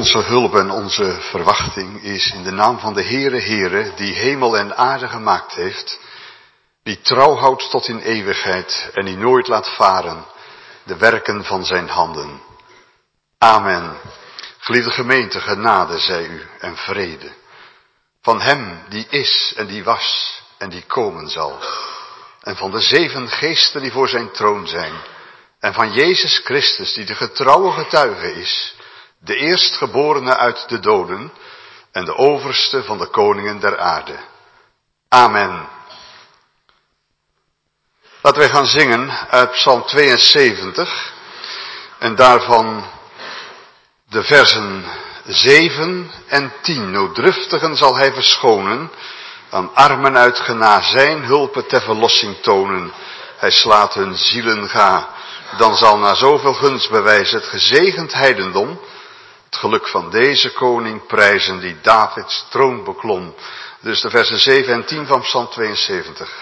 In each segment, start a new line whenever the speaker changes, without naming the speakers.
Onze hulp en onze verwachting is in de naam van de Heere, die hemel en aarde gemaakt heeft, die trouw houdt tot in eeuwigheid en die nooit laat varen de werken van zijn handen. Amen. Geliefde gemeente, genade zij u en vrede. Van hem die is en die was en die komen zal. En van de 7 geesten die voor zijn troon zijn. En van Jezus Christus die de getrouwe getuige is. De eerstgeborene uit de doden en de overste van de koningen der aarde. Amen. Laten wij gaan zingen uit Psalm 72 en daarvan de versen 7 en 10. Nooddruftigen zal hij verschonen, aan armen uit gena zijn hulpen ter verlossing tonen. Hij slaat hun zielen ga, dan zal na zoveel gunstbewijs het gezegend heidendom het geluk van deze koning prijzen die Davids troon beklom. Dus de versen 7 en 10 van Psalm 72.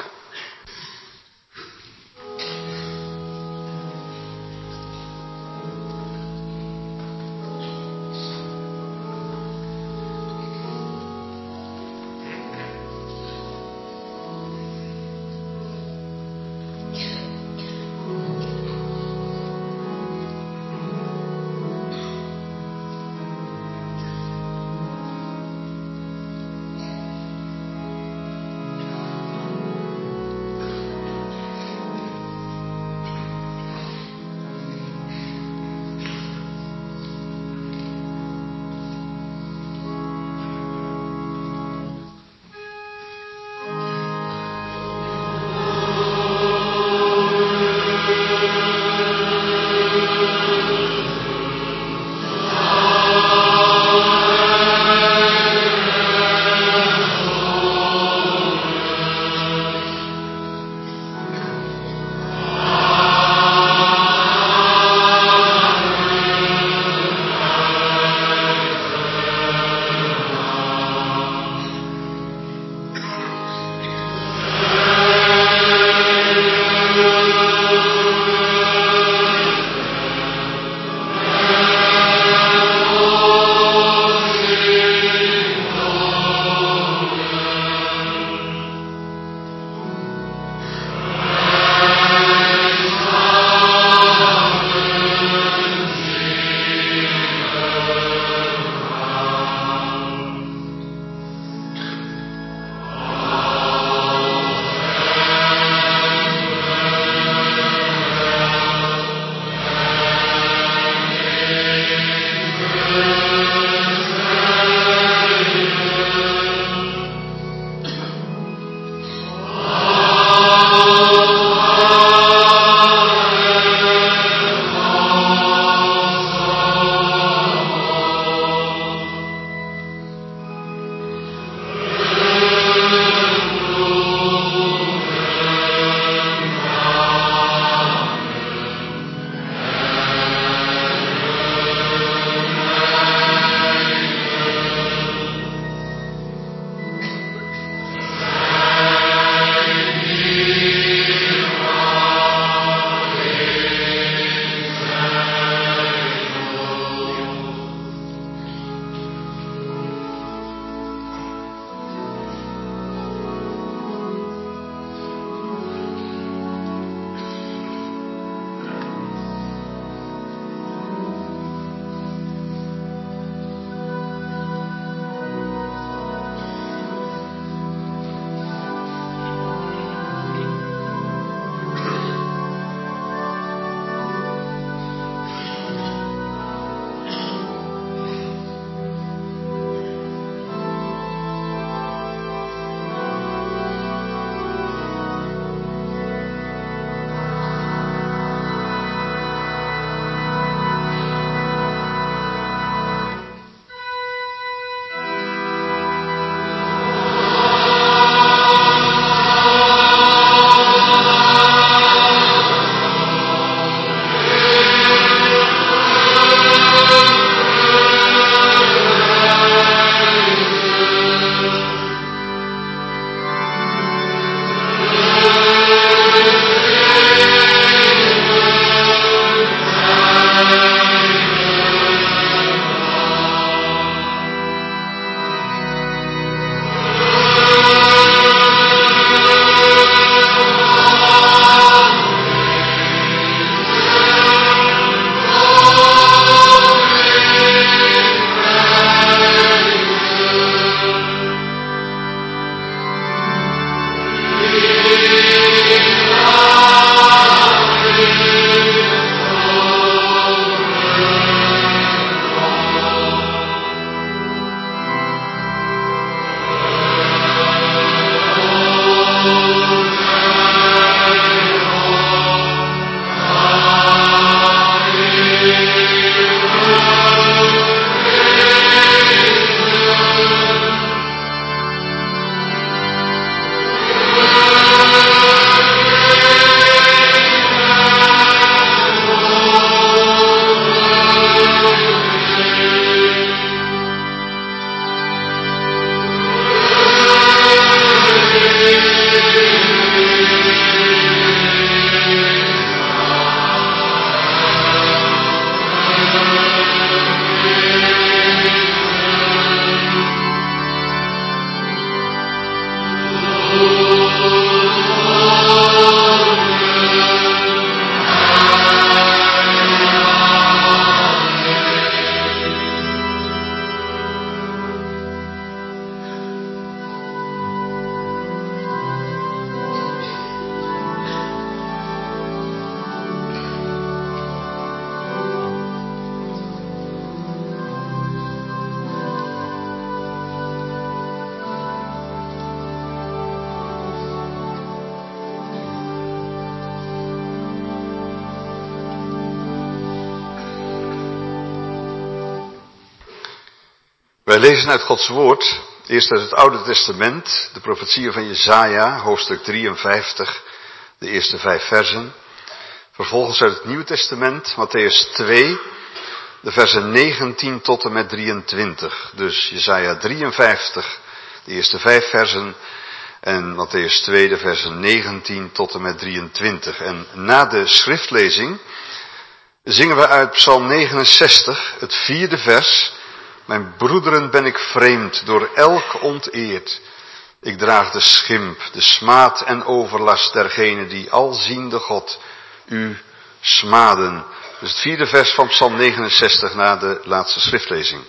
Wij lezen uit Gods woord, eerst uit het Oude Testament, de profetieën van Jesaja, hoofdstuk 53, de eerste 5 versen. Vervolgens uit het Nieuwe Testament, Mattheüs 2, de versen 19 tot en met 23. Dus Jesaja 53, de eerste 5 versen en Mattheüs 2, de versen 19 tot en met 23. En na de schriftlezing zingen we uit Psalm 69, het 4e vers. Mijn broederen ben ik vreemd, door elk onteerd. Ik draag de schimp, de smaad en overlast dergenen die alziende God u smaden. Dus het 4e vers van Psalm 69 na de laatste schriftlezing.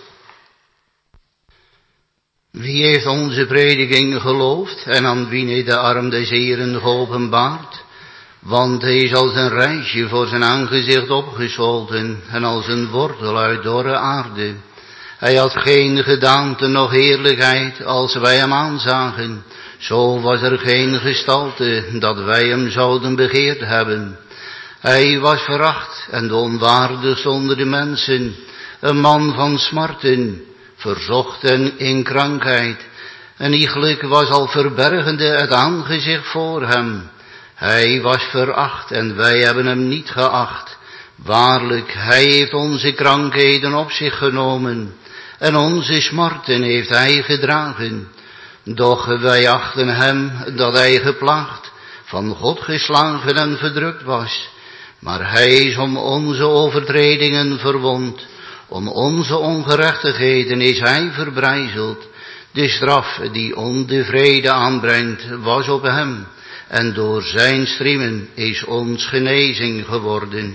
Wie heeft onze prediking geloofd en aan wie heeft de arm des Heeren geopenbaard? Want hij is als een rijsje voor zijn aangezicht opgeschoten en als een wortel uit dorre aarde. Hij had geen gedaante noch heerlijkheid als wij hem aanzagen. Zo was er geen gestalte dat wij hem zouden begeerd hebben. Hij was veracht en de onwaardigste onder de mensen. Een man van smarten, verzocht en in krankheid. En iegelijk was al verbergende het aangezicht voor hem. Hij was veracht en wij hebben hem niet geacht. Waarlijk, hij heeft onze krankheden op zich genomen. En onze smarten heeft hij gedragen. Doch wij achten hem dat hij geplaagd, van God geslagen en verdrukt was. Maar hij is om onze overtredingen verwond. Om onze ongerechtigheden is hij verbrijzeld. De straf die ons de vrede aanbrengt was op hem. En door zijn striemen is ons genezing geworden.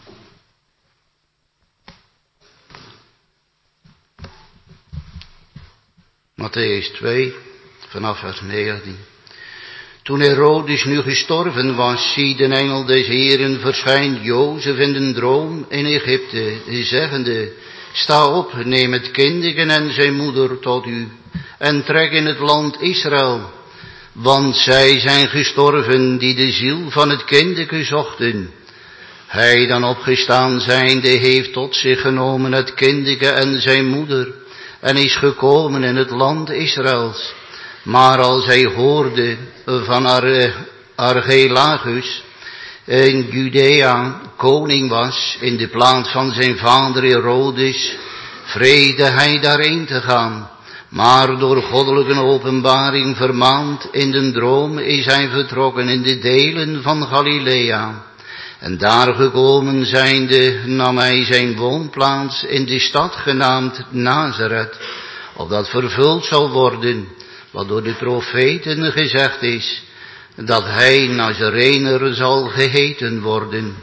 Mattheüs 2, vanaf vers 19. Toen Herodes nu gestorven was, zie de engel des Heeren verschijnt Jozef in een droom in Egypte, zeggende, sta op, neem het kindje en zijn moeder tot u, en trek in het land Israël, want zij zijn gestorven die de ziel van het kindje zochten. Hij dan opgestaan zijnde heeft tot zich genomen het kindje en zijn moeder, en is gekomen in het land Israëls. Maar als hij hoorde van Archelaus in Judea koning was in de plaats van zijn vader Herodes, vreesde hij daarheen te gaan. Maar door goddelijke openbaring vermaand in den droom is hij vertrokken in de delen van Galilea. En daar gekomen zijnde nam hij zijn woonplaats in de stad genaamd Nazareth, opdat vervuld zal worden wat door de profeten gezegd is, dat hij Nazarener zal geheten worden.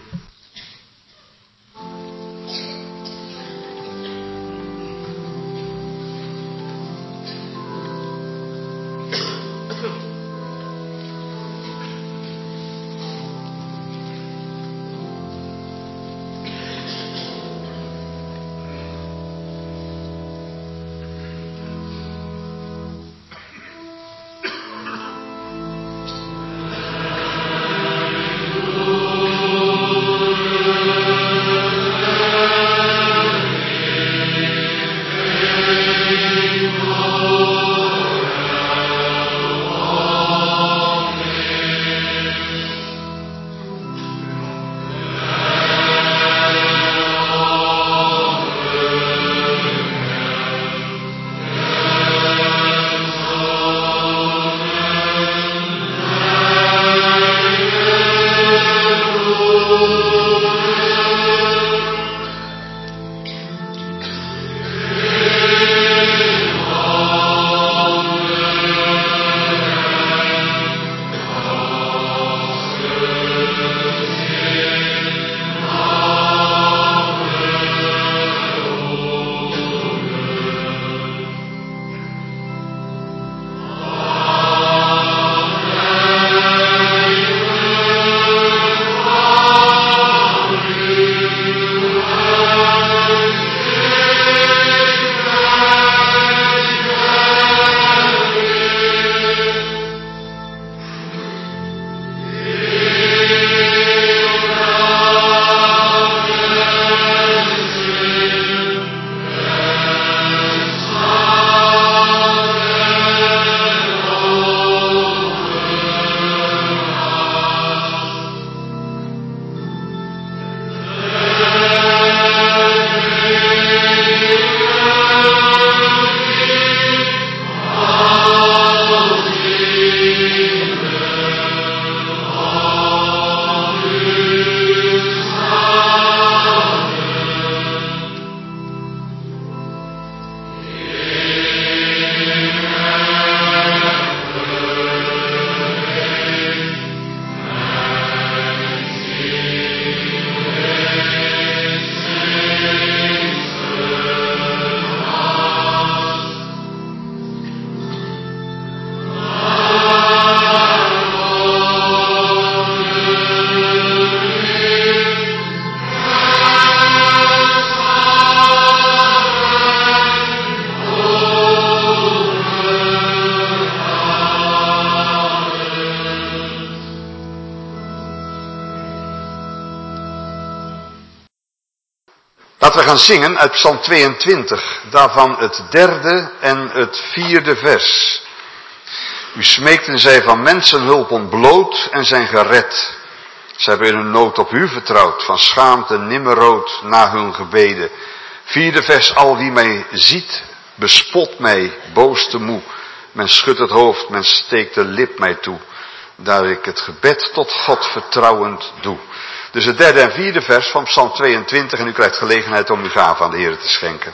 Laten we gaan zingen uit Psalm 22, daarvan het 3e en het 4e vers. U smeekten zij van mensen hulp ontbloot en zijn gered. Zij hebben in hun nood op u vertrouwd, van schaamte nimmer rood na hun gebeden. 4e vers, al wie mij ziet, bespot mij, boos te moe. Men schudt het hoofd, men steekt de lip mij toe, daar ik het gebed tot God vertrouwend doe. Dus het 3e en 4e vers van Psalm 22 en u krijgt gelegenheid om uw gave aan de Heer te schenken.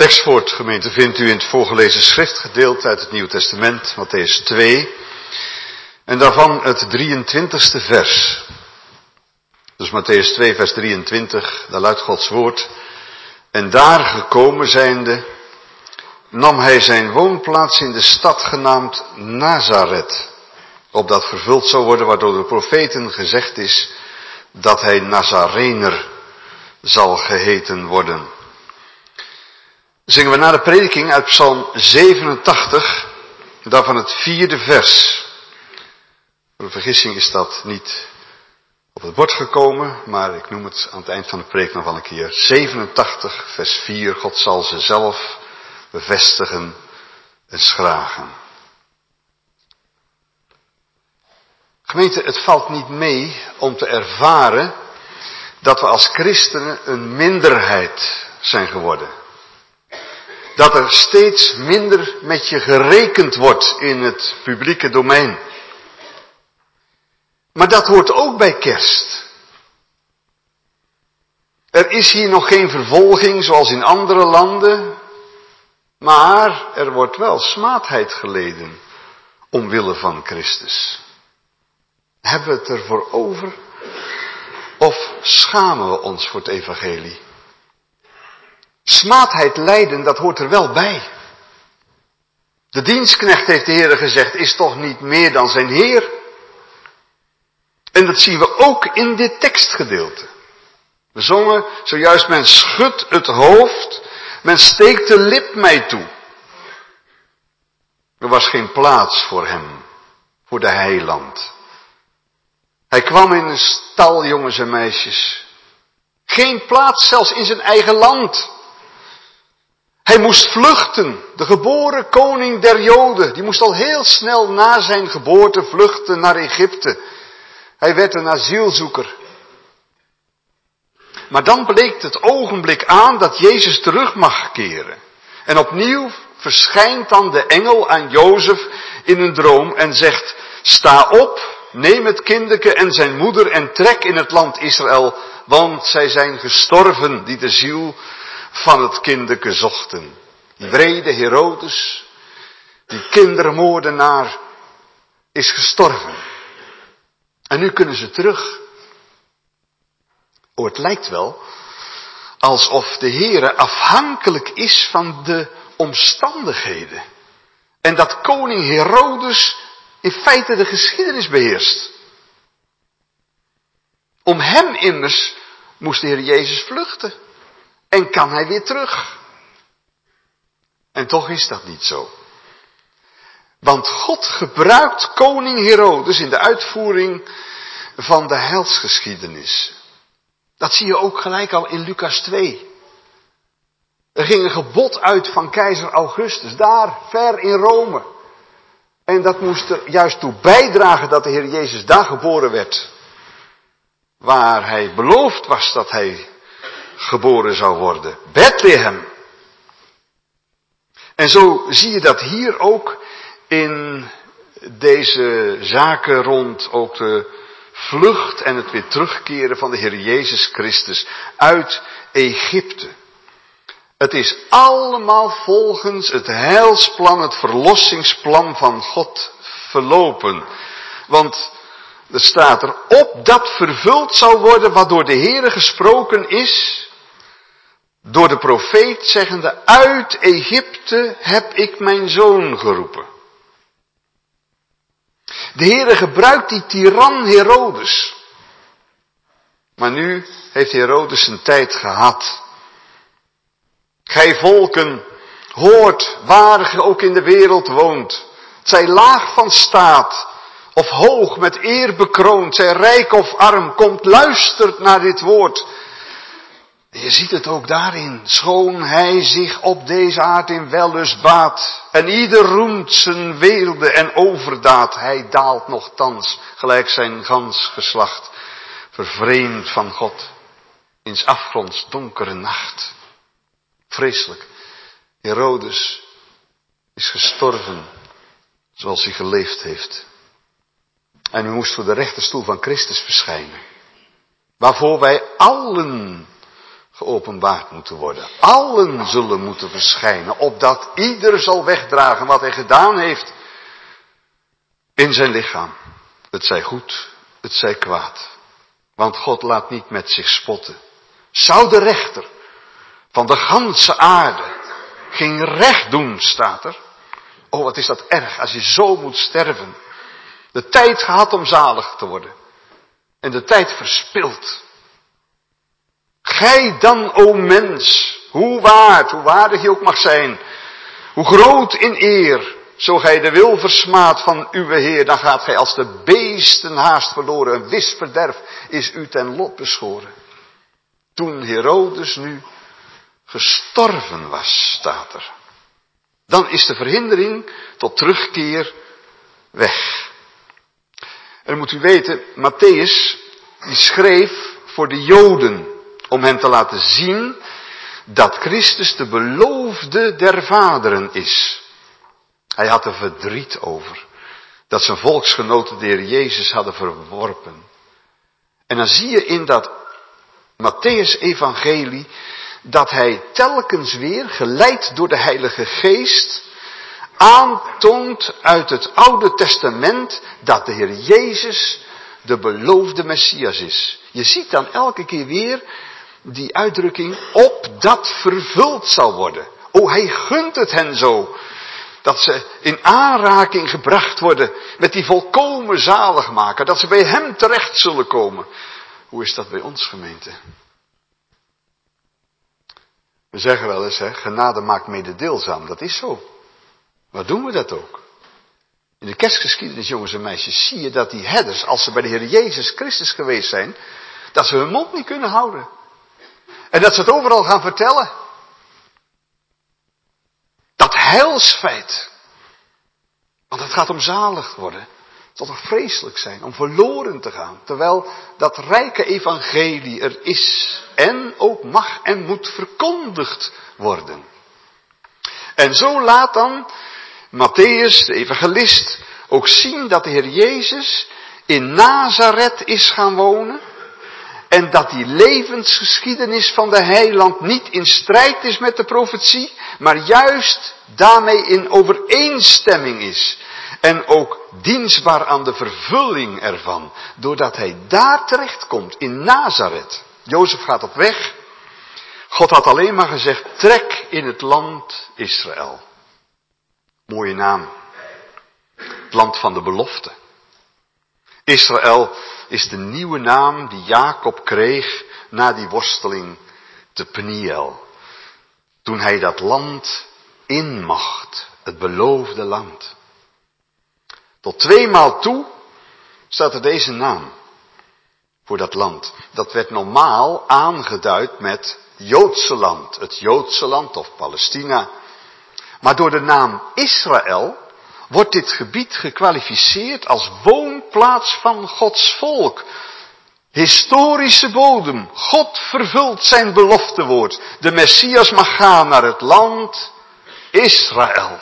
Tekstwoord, gemeente, vindt u in het voorgelezen schriftgedeelte uit het Nieuw Testament, Mattheüs 2. En daarvan het 23e vers. Dus Mattheüs 2 vers 23, daar luidt Gods woord. En daar gekomen zijnde, nam hij zijn woonplaats in de stad genaamd Nazaret. Opdat vervuld zou worden waardoor de profeten gezegd is dat hij Nazarener zal geheten worden. Zingen we na de prediking uit Psalm 87, daarvan het 4e vers. Voor een vergissing is dat niet op het bord gekomen, maar ik noem het aan het eind van de preek nog wel een keer. 87 vers 4, God zal ze zelf bevestigen en schragen. Gemeente, het valt niet mee om te ervaren dat we als christenen een minderheid zijn geworden. Dat er steeds minder met je gerekend wordt in het publieke domein. Maar dat hoort ook bij kerst. Er is hier nog geen vervolging zoals in andere landen, maar er wordt wel smaadheid geleden omwille van Christus. Hebben we het ervoor over of schamen we ons voor het evangelie? Smaadheid lijden, dat hoort er wel bij. De dienstknecht, heeft de Heer gezegd, is toch niet meer dan zijn Heer? En dat zien we ook in dit tekstgedeelte. We zongen zojuist, men schudt het hoofd, men steekt de lip mij toe. Er was geen plaats voor hem, voor de heiland. Hij kwam in een stal, jongens en meisjes. Geen plaats zelfs in zijn eigen land. Hij moest vluchten, de geboren koning der Joden. Die moest al heel snel na zijn geboorte vluchten naar Egypte. Hij werd een asielzoeker. Maar dan bleek het ogenblik aan dat Jezus terug mag keren. En opnieuw verschijnt dan de engel aan Jozef in een droom en zegt: sta op, neem het kindeke en zijn moeder en trek in het land Israël, want zij zijn gestorven die de ziel van het kindeke zochten. Die wrede Herodes, die kindermoordenaar, is gestorven. En nu kunnen ze terug. Oh, het lijkt wel alsof de Heere afhankelijk is van de omstandigheden. En dat koning Herodes in feite de geschiedenis beheerst. Om hem immers moest de Heer Jezus vluchten. En kan hij weer terug. En toch is dat niet zo. Want God gebruikt koning Herodes in de uitvoering van de heilsgeschiedenis. Dat zie je ook gelijk al in Lucas 2. Er ging een gebod uit van keizer Augustus, daar ver in Rome. En dat moest er juist toe bijdragen dat de Heer Jezus daar geboren werd. Waar hij beloofd was dat hij geboren zou worden. Bethlehem. En zo zie je dat hier ook in deze zaken rond ook de vlucht en het weer terugkeren van de Heer Jezus Christus uit Egypte. Het is allemaal volgens het heilsplan, het verlossingsplan van God verlopen. Want er staat er, opdat vervuld zou worden wat door de Heere gesproken is, door de profeet zeggende, uit Egypte heb ik mijn zoon geroepen. De Heere gebruikt die tiran Herodes. Maar nu heeft Herodes zijn tijd gehad. Gij volken, hoort waar ge ook in de wereld woont. Zij laag van staat of hoog met eer bekroond, zij rijk of arm, komt luistert naar dit woord. Je ziet het ook daarin, schoon hij zich op deze aard in wellust baat. En ieder roemt zijn weelde en overdaad. Hij daalt nochtans, gelijk zijn gans geslacht, vervreemd van God, in 's afgronds donkere nacht. Vreselijk. Herodes is gestorven, zoals hij geleefd heeft. En hij moest voor de rechterstoel van Christus verschijnen. Waarvoor wij allen geopenbaard moeten worden. Allen zullen moeten verschijnen, opdat ieder zal wegdragen wat hij gedaan heeft in zijn lichaam. Het zij goed, het zij kwaad. Want God laat niet met zich spotten. Zou de rechter van de ganse aarde geen recht doen, staat er. Oh, wat is dat erg als je zo moet sterven. De tijd gehad om zalig te worden. En de tijd verspild. Gij dan, o mens, hoe waardig je ook mag zijn, hoe groot in eer, zo gij de wil versmaadt van uw Heer, dan gaat gij als de beesten haast verloren. Een wis verderf is u ten lot beschoren. Toen Herodes nu gestorven was, staat er. Dan is de verhindering tot terugkeer weg. En dan moet u weten, Matthäus, die schreef voor de Joden, om hen te laten zien dat Christus de beloofde der vaderen is. Hij had er verdriet over. Dat zijn volksgenoten de Heer Jezus hadden verworpen. En dan zie je in dat Matthäus-evangelie dat hij telkens weer, geleid door de Heilige Geest, aantoont uit het Oude Testament dat de Heer Jezus de beloofde Messias is. Je ziet dan elke keer weer die uitdrukking, opdat vervuld zal worden. O, hij gunt het hen zo. Dat ze in aanraking gebracht worden met die volkomen zaligmaker. Dat ze bij hem terecht zullen komen. Hoe is dat bij ons, gemeente? We zeggen wel eens, genade maakt mededeelzaam. Dat is zo. Maar doen we dat ook? In de kerstgeschiedenis, jongens en meisjes, zie je dat die herders, als ze bij de Heer Jezus Christus geweest zijn, dat ze hun mond niet kunnen houden. En dat ze het overal gaan vertellen. Dat heilsfeit. Want het gaat om zalig worden. Het zal toch vreselijk zijn om verloren te gaan. Terwijl dat rijke evangelie er is. En ook mag en moet verkondigd worden. En zo laat dan Matthäus, de evangelist, ook zien dat de Heer Jezus in Nazareth is gaan wonen. En dat die levensgeschiedenis van de heiland niet in strijd is met de profetie, maar juist daarmee in overeenstemming is. En ook dienstbaar aan de vervulling ervan, doordat hij daar terechtkomt, in Nazareth. Jozef gaat op weg. God had alleen maar gezegd, trek in het land Israël. Mooie naam. Het land van de belofte. Israël is de nieuwe naam die Jacob kreeg na die worsteling te Peniel. Toen hij dat land in mocht, het beloofde land. Tot 2 maal toe staat er deze naam voor dat land. Dat werd normaal aangeduid met Joodse land, het Joodse land of Palestina. Maar door de naam Israël wordt dit gebied gekwalificeerd als woonplaats van Gods volk. Historische bodem. God vervult zijn beloftewoord. De Messias mag gaan naar het land Israël.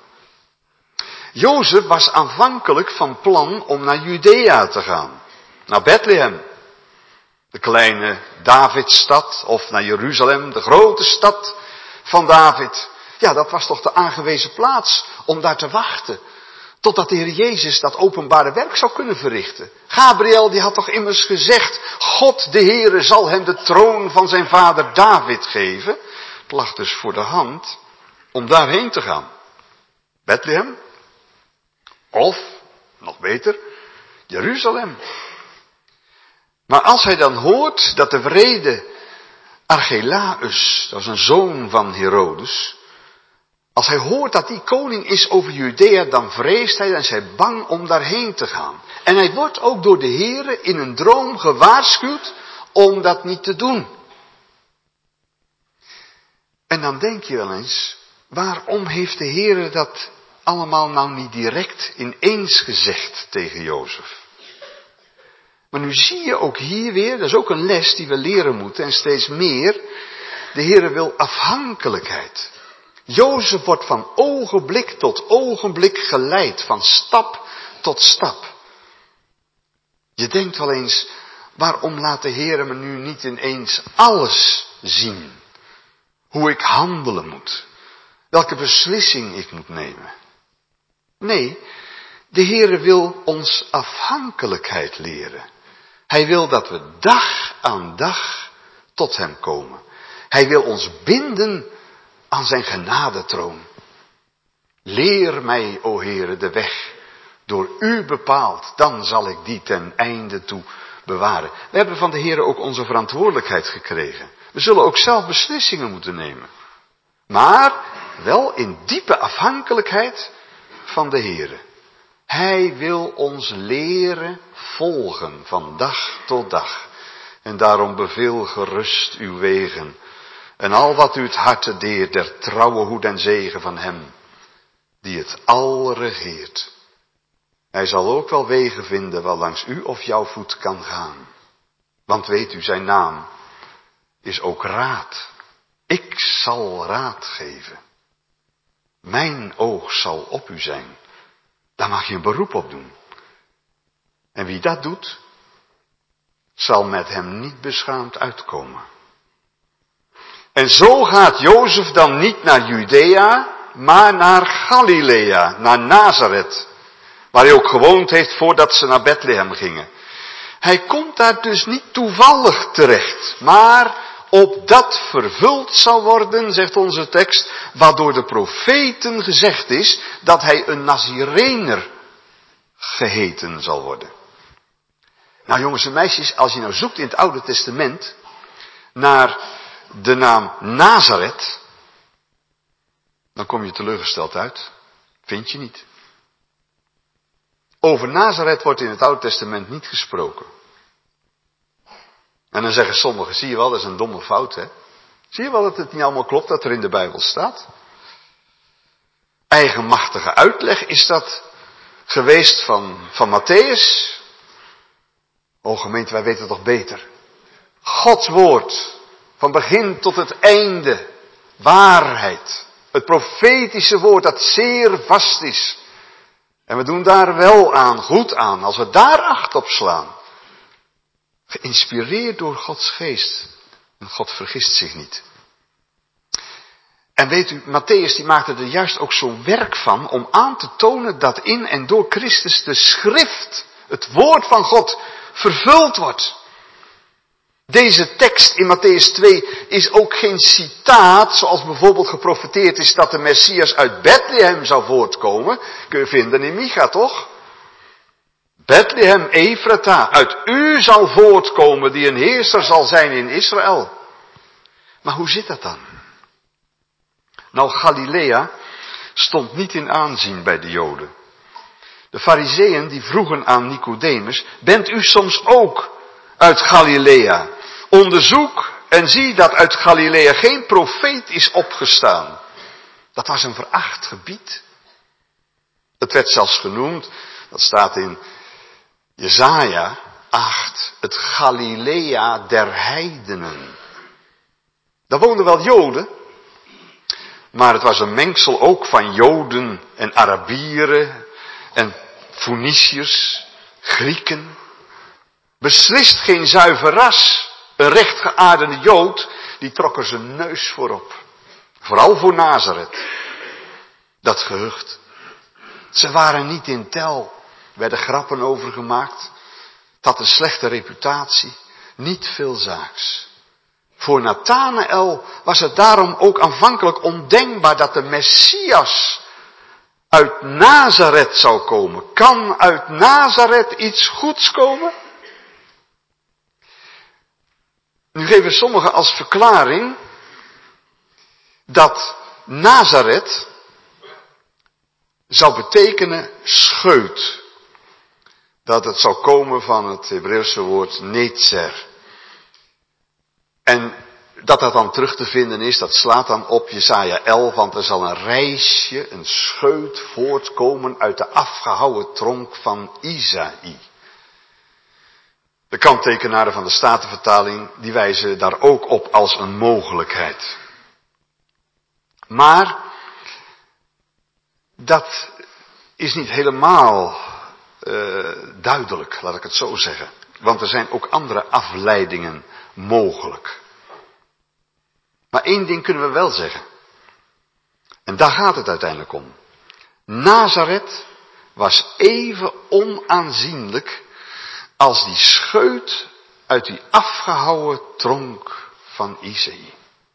Jozef was aanvankelijk van plan om naar Judea te gaan. Naar Bethlehem. De kleine Davidstad. Of naar Jeruzalem, de grote stad van David. Ja, dat was toch de aangewezen plaats om daar te wachten. Totdat de Heer Jezus dat openbare werk zou kunnen verrichten. Gabriel die had toch immers gezegd, God de Heere zal hem de troon van zijn vader David geven. Het lag dus voor de hand om daarheen te gaan. Bethlehem. Of, nog beter, Jeruzalem. Maar als hij dan hoort dat de wrede Archelaus, dat was een zoon van Herodes, als hij hoort dat die koning is over Judea, dan vreest hij en is hij bang om daarheen te gaan. En hij wordt ook door de Heere in een droom gewaarschuwd om dat niet te doen. En dan denk je wel eens, waarom heeft de Heere dat allemaal nou niet direct ineens gezegd tegen Jozef? Maar nu zie je ook hier weer, dat is ook een les die we leren moeten en steeds meer, de Heere wil afhankelijkheid. Jozef wordt van ogenblik tot ogenblik geleid, van stap tot stap. Je denkt wel eens, waarom laat de Heere me nu niet ineens alles zien. Hoe ik handelen moet. Welke beslissing ik moet nemen. Nee, de Heere wil ons afhankelijkheid leren. Hij wil dat we dag aan dag tot hem komen. Hij wil ons binden aan zijn genadetroon. Leer mij, o Heere, de weg, door u bepaald, dan zal ik die ten einde toe bewaren. We hebben van de Heere ook onze verantwoordelijkheid gekregen. We zullen ook zelf beslissingen moeten nemen. Maar wel in diepe afhankelijkheid van de Heere. Hij wil ons leren volgen van dag tot dag. En daarom beveel gerust uw wegen. En al wat u het harte deert, der trouwe hoed en zegen van hem, die het al regeert. Hij zal ook wel wegen vinden waar langs u of jouw voet kan gaan. Want weet u, zijn naam is ook raad. Ik zal raad geven. Mijn oog zal op u zijn. Daar mag je een beroep op doen. En wie dat doet, zal met hem niet beschaamd uitkomen. En zo gaat Jozef dan niet naar Judea, maar naar Galilea, naar Nazareth. Waar hij ook gewoond heeft voordat ze naar Bethlehem gingen. Hij komt daar dus niet toevallig terecht, maar opdat vervuld zal worden, zegt onze tekst, wat door de profeten gezegd is, dat hij een Nazirener geheten zal worden. Nou jongens en meisjes, als je nou zoekt in het Oude Testament naar de naam Nazareth, dan kom je teleurgesteld uit. Vind je niet. Over Nazareth wordt in het Oude Testament niet gesproken. En dan zeggen sommigen, zie je wel, dat is een domme fout, hè? Zie je wel dat het niet allemaal klopt dat er in de Bijbel staat? Eigenmachtige uitleg is dat geweest van Matthäus. O gemeente, wij weten het toch beter. Gods woord, van begin tot het einde, waarheid. Het profetische woord dat zeer vast is. En we doen daar wel aan, goed aan, als we daar acht op slaan. Geïnspireerd door Gods geest. En God vergist zich niet. En weet u, Matthäus die maakte er juist ook zo'n werk van om aan te tonen dat in en door Christus de schrift, het woord van God, vervuld wordt. Deze tekst in Matthäus 2 is ook geen citaat, zoals bijvoorbeeld geprofeteerd is dat de Messias uit Bethlehem zou voortkomen. Kun je vinden in Micha, toch? Bethlehem Ephrata, uit u zal voortkomen die een heerser zal zijn in Israël. Maar hoe zit dat dan? Nou, Galilea stond niet in aanzien bij de Joden. De Farizeeën die vroegen aan Nicodemus, bent u soms ook uit Galilea? Onderzoek en zie dat uit Galilea geen profeet is opgestaan. Dat was een veracht gebied. Het werd zelfs genoemd, dat staat in Jesaja 8, het Galilea der heidenen. Daar woonden wel Joden, maar het was een mengsel ook van Joden en Arabieren en Foeniciërs, Grieken. Beslist geen zuiver ras. Een rechtgeaarde Jood, die trok er zijn neus voor op. Vooral voor Nazareth. Dat gehucht. Ze waren niet in tel. Er werden grappen over gemaakt. Het had een slechte reputatie. Niet veel zaaks. Voor Nathanael was het daarom ook aanvankelijk ondenkbaar dat de Messias uit Nazareth zou komen. Kan uit Nazareth iets goeds komen? Nu geven sommigen als verklaring dat Nazareth zou betekenen scheut. Dat het zou komen van het Hebreeuwse woord netzer. En dat dan terug te vinden is, dat slaat dan op Jesaja 11, want er zal een rijsje, een scheut voortkomen uit de afgehouwen tronk van Isaï. De kanttekenaren van de Statenvertaling, die wijzen daar ook op als een mogelijkheid. Maar dat is niet helemaal duidelijk, laat ik het zo zeggen. Want er zijn ook andere afleidingen mogelijk. Maar één ding kunnen we wel zeggen. En daar gaat het uiteindelijk om. Nazareth was even onaanzienlijk als die scheut uit die afgehouwen tronk van Isaïe.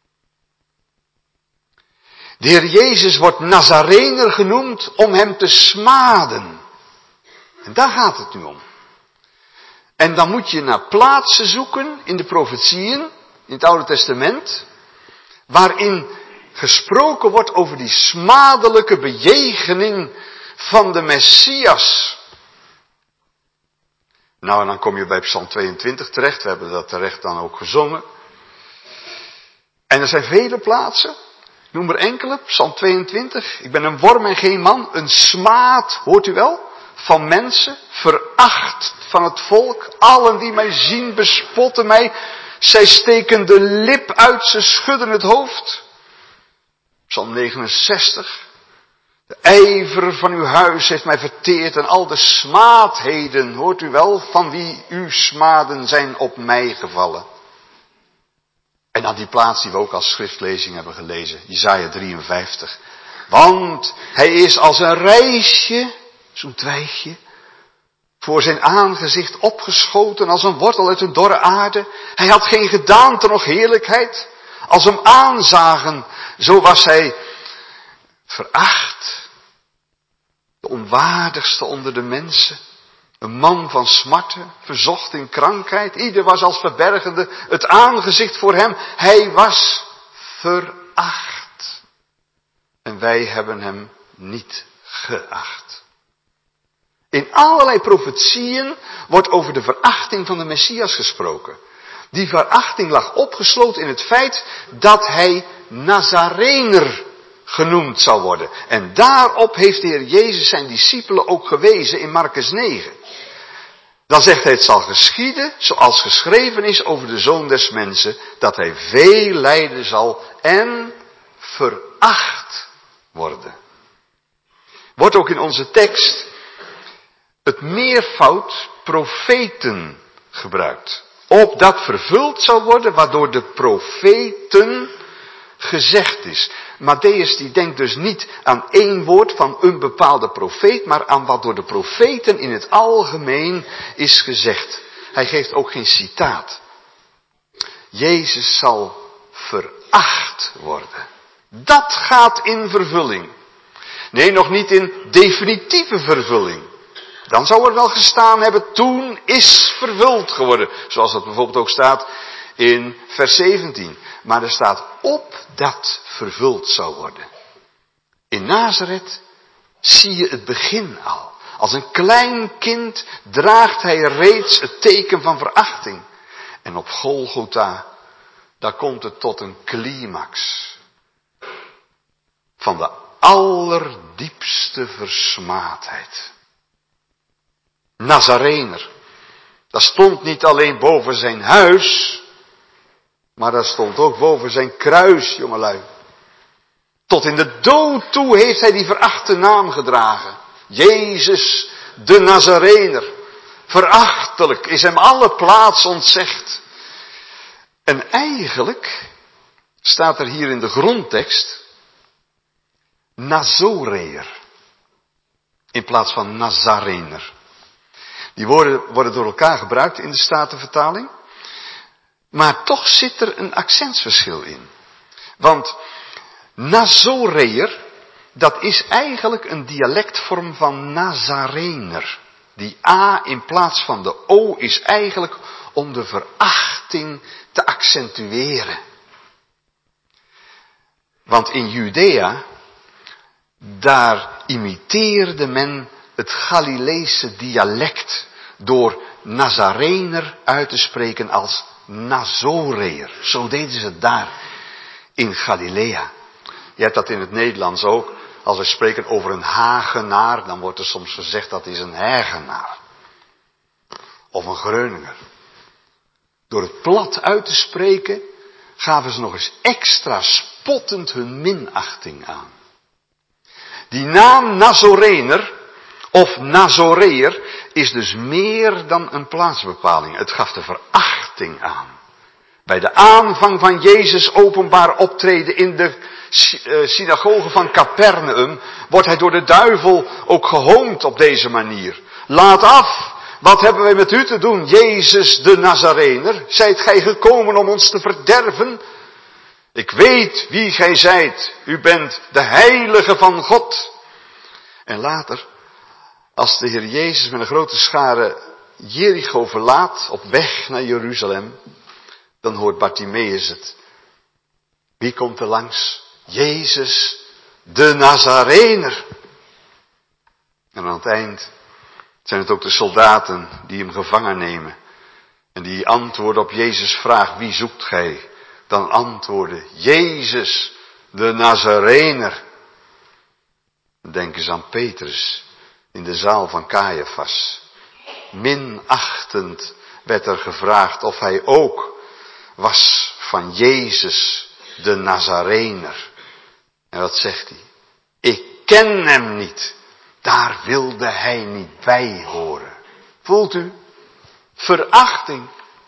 De Heer Jezus wordt Nazarener genoemd om hem te smaden. En daar gaat het nu om. En dan moet je naar plaatsen zoeken in de profetieën, in het Oude Testament, waarin gesproken wordt over die smadelijke bejegening van de Messias. Nou, en dan kom je bij Psalm 22 terecht. We hebben dat terecht dan ook gezongen. En er zijn vele plaatsen. Ik noem er enkele. Psalm 22. Ik ben een worm en geen man. Een smaad, hoort u wel? Van mensen. Veracht van het volk. Allen die mij zien bespotten mij. Zij steken de lip uit. Ze schudden het hoofd. Psalm 69. De ijver van uw huis heeft mij verteerd en al de smaadheden, hoort u wel, van wie uw smaden zijn op mij gevallen. En dan die plaats die we ook als schriftlezing hebben gelezen, Jesaja 53. Want hij is als een rijsje, zo'n twijgje, voor zijn aangezicht opgeschoten als een wortel uit een dorre aarde. Hij had geen gedaante noch heerlijkheid. Als hem aanzagen, zo was hij veracht. De onwaardigste onder de mensen. Een man van smarten, verzocht in krankheid. Ieder was als verbergende het aangezicht voor hem. Hij was veracht. En wij hebben hem niet geacht. In allerlei profetieën wordt over de verachting van de Messias gesproken. Die verachting lag opgesloten in het feit dat hij Nazarener genoemd zal worden. En daarop heeft de Heer Jezus zijn discipelen ook gewezen in Markus 9. Dan zegt hij, het zal geschieden zoals geschreven is over de Zoon des Mensen, dat hij veel lijden zal en veracht worden. Wordt ook in onze tekst het meervoud profeten gebruikt. Opdat vervuld zal worden waardoor de profeten gezegd is. Matthäus die denkt dus niet aan één woord van een bepaalde profeet, maar aan wat door de profeten in het algemeen is gezegd. Hij geeft ook geen citaat. Jezus zal veracht worden. Dat gaat in vervulling. Nee, nog niet in definitieve vervulling. Dan zou er wel gestaan hebben, toen is vervuld geworden. Zoals dat bijvoorbeeld ook staat in vers 17. Maar er staat opdat vervuld zou worden. In Nazareth zie je het begin al. Als een klein kind draagt hij reeds het teken van verachting. En op Golgotha, daar komt het tot een climax. Van de allerdiepste versmaadheid. Nazarener. Dat stond niet alleen boven zijn huis, maar dat stond ook boven zijn kruis, jongelui. Tot in de dood toe heeft hij die verachte naam gedragen. Jezus de Nazarener. Verachtelijk is hem alle plaats ontzegd. En eigenlijk staat er hier in de grondtekst Nazoreer in plaats van Nazarener. Die woorden worden door elkaar gebruikt in de Statenvertaling. Maar toch zit er een accentsverschil in. Want Nazoreer, dat is eigenlijk een dialectvorm van Nazarener. Die A in plaats van de O is eigenlijk om de verachting te accentueren. Want in Judea, daar imiteerde men het Galileese dialect door Nazarener uit te spreken als Nazoreer. Zo deden ze het daar in Galilea. Je hebt dat in het Nederlands ook. Als we spreken over een Hagenaar, dan wordt er soms gezegd dat is een Hergenaar. Of een Greuninger. Door het plat uit te spreken, gaven ze nog eens extra spottend hun minachting aan. Die naam Nazorener of Nazoreer is dus meer dan een plaatsbepaling. Het gaf de verachting aan. Bij de aanvang van Jezus' openbaar optreden in de synagoge van Capernaum wordt hij door de duivel ook gehoond op deze manier. Laat af, wat hebben wij met u te doen, Jezus de Nazarener? Zijt gij gekomen om ons te verderven? Ik weet wie gij zijt, u bent de heilige van God. En later, als de Heer Jezus met een grote schare Jericho verlaat op weg naar Jeruzalem, dan hoort Bartimeus het. Wie komt er langs? Jezus de Nazarener. En aan het eind zijn het ook de soldaten die hem gevangen nemen. En die antwoorden op Jezus' vraag, wie zoekt gij? Dan antwoorden, Jezus de Nazarener. Denk eens aan Petrus in de zaal van Caiaphas. Minachtend werd er gevraagd of hij ook was van Jezus de Nazarener. En wat zegt hij? Ik ken hem niet. Daar wilde hij niet bij horen. Voelt u? Verachting.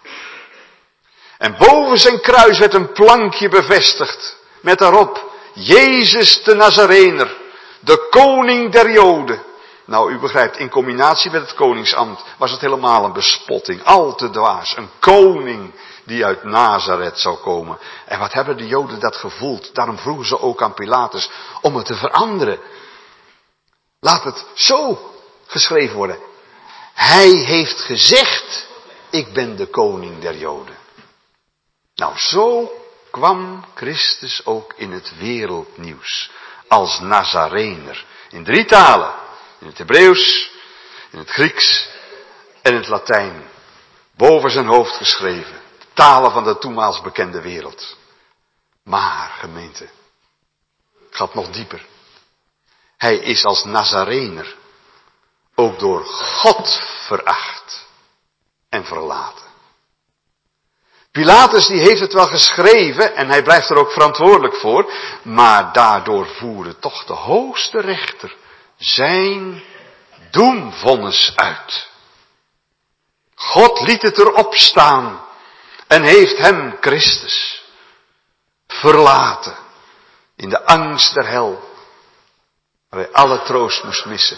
En boven zijn kruis werd een plankje bevestigd. Met daarop, Jezus de Nazarener, de koning der Joden. Nou, u begrijpt, in combinatie met het koningsambt was het helemaal een bespotting. Al te dwaas. Een koning die uit Nazareth zou komen. En wat hebben de Joden dat gevoeld? Daarom vroegen ze ook aan Pilatus om het te veranderen. Laat het zo geschreven worden. Hij heeft gezegd, ik ben de koning der Joden. Nou, zo kwam Christus ook in het wereldnieuws. Als Nazarener. In 3 talen. In het Hebreeuws, in het Grieks en in het Latijn. Boven zijn hoofd geschreven. De talen van de toenmaals bekende wereld. Maar, gemeente, gaat nog dieper. Hij is als Nazarener ook door God veracht en verlaten. Pilatus die heeft het wel geschreven en hij blijft er ook verantwoordelijk voor, maar daardoor voerde toch de hoogste rechter zijn doemvonnis uit. God liet het erop staan en heeft hem, Christus, verlaten in de angst der hel, waar hij alle troost moest missen.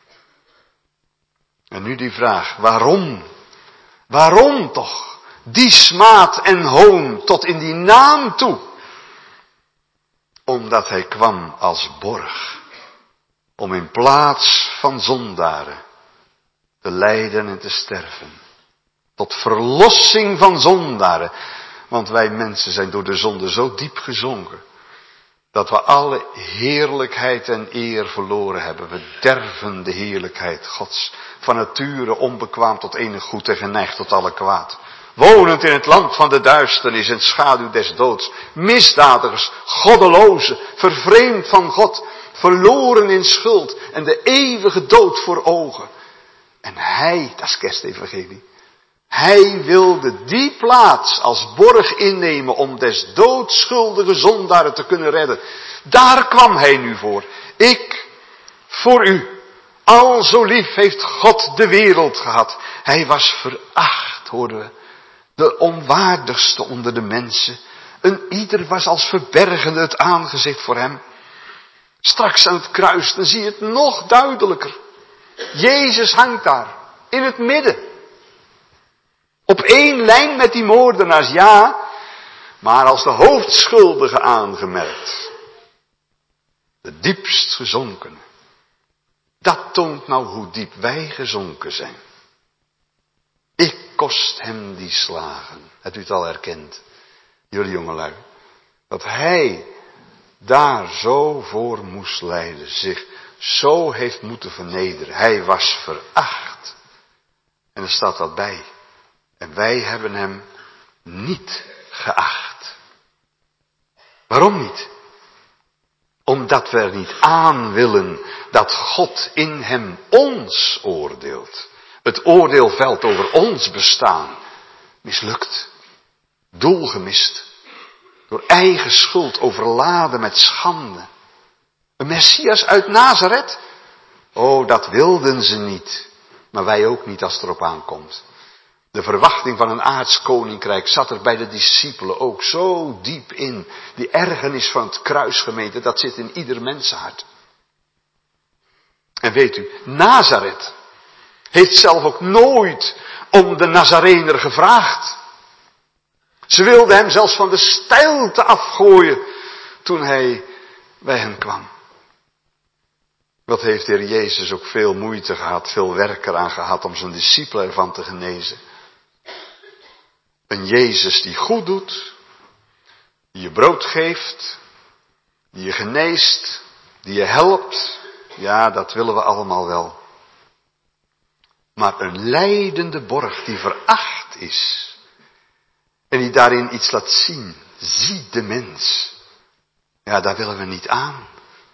En nu die vraag, waarom? Waarom toch? Die smaad en hoon tot in die naam toe. Omdat hij kwam als borg. Om in plaats van zondaren te lijden en te sterven. Tot verlossing van zondaren. Want wij mensen zijn door de zonde zo diep gezonken. Dat we alle heerlijkheid en eer verloren hebben. We derven de heerlijkheid Gods. Van nature onbekwaam tot enig goed en geneigd tot alle kwaad. Wonend in het land van de duisternis en schaduw des doods. Misdadigers, goddelozen, vervreemd van God. Verloren in schuld en de eeuwige dood voor ogen. En hij, dat is kerstevangelie. Hij wilde die plaats als borg innemen om des doodschuldige zondaren te kunnen redden. Daar kwam hij nu voor. Ik, voor u. Al zo lief heeft God de wereld gehad. Hij was veracht, hoorden we. De onwaardigste onder de mensen. Een ieder was als verbergende het aangezicht voor hem. Straks aan het kruis, dan zie je het nog duidelijker. Jezus hangt daar, in het midden. Op 1 lijn met die moordenaars, ja, maar als de hoofdschuldige aangemerkt. De diepst gezonkene. Dat toont nou hoe diep wij gezonken zijn. Ik kost hem die slagen. Hebt u het al herkend, jullie jongelui? Dat hij daar zo voor moest lijden, zich zo heeft moeten vernederen. Hij was veracht. En er staat wat bij. En wij hebben hem niet geacht. Waarom niet? Omdat we er niet aan willen dat God in hem ons oordeelt. Het oordeel velt over ons bestaan. Mislukt. Doel gemist. Door eigen schuld overladen met schande. Een Messias uit Nazareth? Oh, dat wilden ze niet. Maar wij ook niet als het erop aankomt. De verwachting van een aards koninkrijk zat er bij de discipelen ook zo diep in. Die ergernis van het kruis, gemeente, dat zit in ieder mensenhart. En weet u, Nazareth heeft zelf ook nooit om de Nazarener gevraagd. Ze wilden hem zelfs van de steilte afgooien toen hij bij hen kwam. Wat heeft de Heer Jezus ook veel moeite gehad, veel werk eraan gehad om zijn discipelen ervan te genezen. Een Jezus die goed doet, die je brood geeft, die je geneest, die je helpt. Ja, dat willen we allemaal wel. Maar een lijdende borg die veracht is en die daarin iets laat zien, zie de mens. Ja, daar willen we niet aan.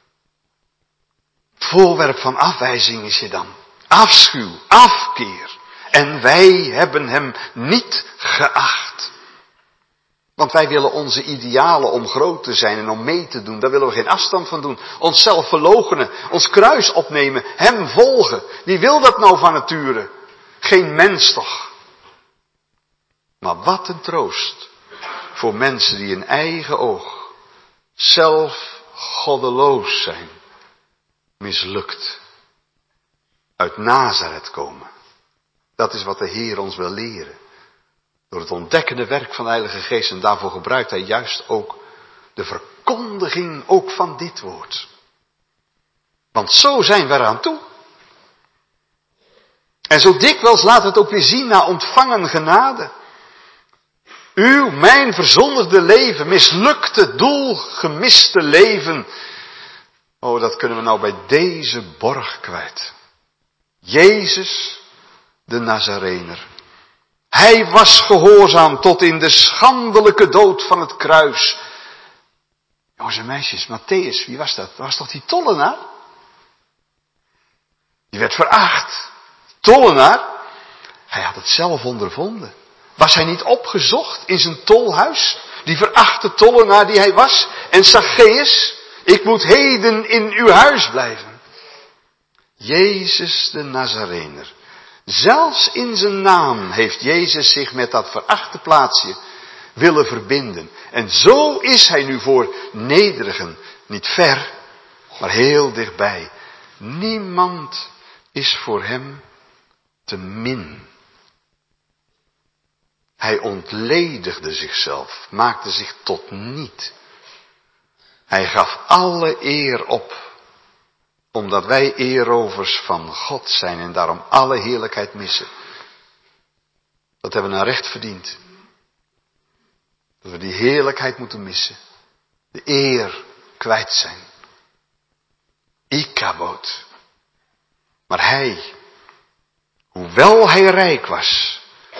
Voorwerp van afwijzing is je dan. Afschuw, afkeer. En wij hebben hem niet geacht. Want wij willen onze idealen om groot te zijn en om mee te doen. Daar willen we geen afstand van doen. Onszelf verloochenen, ons kruis opnemen, hem volgen. Wie wil dat nou van nature? Geen mens toch? Maar wat een troost voor mensen die in eigen oog zelf goddeloos zijn. Mislukt. Uit Nazareth komen. Dat is wat de Heer ons wil leren. Door het ontdekkende werk van de Heilige Geest. En daarvoor gebruikt hij juist ook de verkondiging ook van dit woord. Want zo zijn we eraan toe. En zo dikwijls laat het ook weer zien na ontvangen genade. Uw, mijn verzondigde leven, mislukte doel, gemiste leven. Oh, dat kunnen we nou bij deze borg kwijt. Jezus, de Nazarener. Hij was gehoorzaam tot in de schandelijke dood van het kruis. Jongens en meisjes, Matthäus, wie was dat? Dat was toch die tollenaar? Die werd veracht. Tollenaar, hij had het zelf ondervonden. Was hij niet opgezocht in zijn tolhuis? Die verachte tollenaar die hij was. En Zacchaeus, ik moet heden in uw huis blijven. Jezus de Nazarener. Zelfs in zijn naam heeft Jezus zich met dat verachte plaatsje willen verbinden. En zo is hij nu voor nederigen. Niet ver, maar heel dichtbij. Niemand is voor hem te min. Hij ontledigde zichzelf, maakte zich tot niet. Hij gaf alle eer op, omdat wij eerovers van God zijn en daarom alle heerlijkheid missen. Dat hebben we naar recht verdiend. Dat we die heerlijkheid moeten missen. De eer kwijt zijn. Ikabod. Maar hij, hoewel hij rijk was,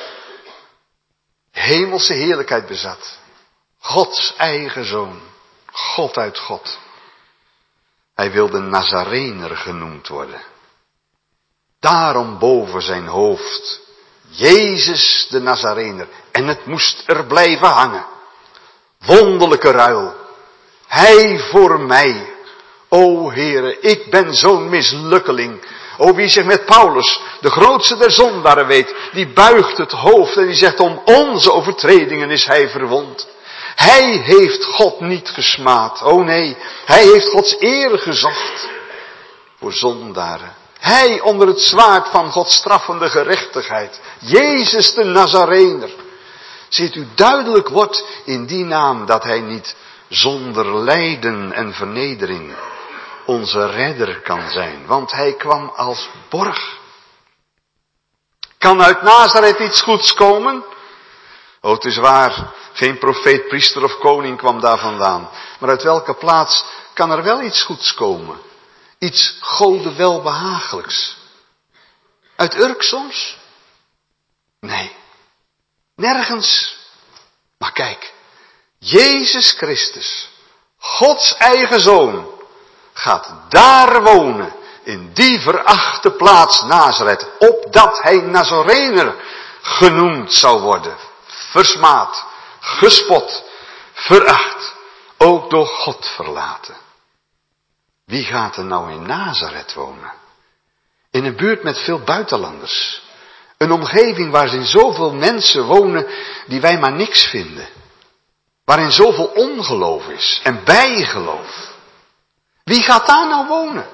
hemelse heerlijkheid bezat. Gods eigen zoon. God uit God. Hij wilde Nazarener genoemd worden. Daarom boven zijn hoofd. Jezus de Nazarener. En het moest er blijven hangen. Wonderlijke ruil. Hij voor mij. O Heere, ik ben zo'n mislukkeling. O, wie zich met Paulus, de grootste der zondaren weet, die buigt het hoofd en die zegt, om onze overtredingen is hij verwond. Hij heeft God niet gesmaad. O nee, hij heeft Gods eer gezocht voor zondaren. Hij onder het zwaard van Gods straffende gerechtigheid. Jezus de Nazarener. Ziet u, duidelijk wordt in die naam dat hij niet zonder lijden en vernedering onze redder kan zijn. Want hij kwam als borg. Kan uit Nazareth iets goeds komen? Oh, het is waar, geen profeet, priester of koning kwam daar vandaan. Maar uit welke plaats kan er wel iets goeds komen? Iets Gode welbehagelijks. Uit Urk soms? Nee, nergens. Maar kijk, Jezus Christus, Gods eigen Zoon, gaat daar wonen, in die verachte plaats Nazareth, opdat hij Nazarener genoemd zou worden. Versmaad, gespot, veracht, ook door God verlaten. Wie gaat er nou in Nazareth wonen? In een buurt met veel buitenlanders. Een omgeving waarin zoveel mensen wonen die wij maar niks vinden. Waarin zoveel ongeloof is en bijgeloof. Wie gaat daar nou wonen?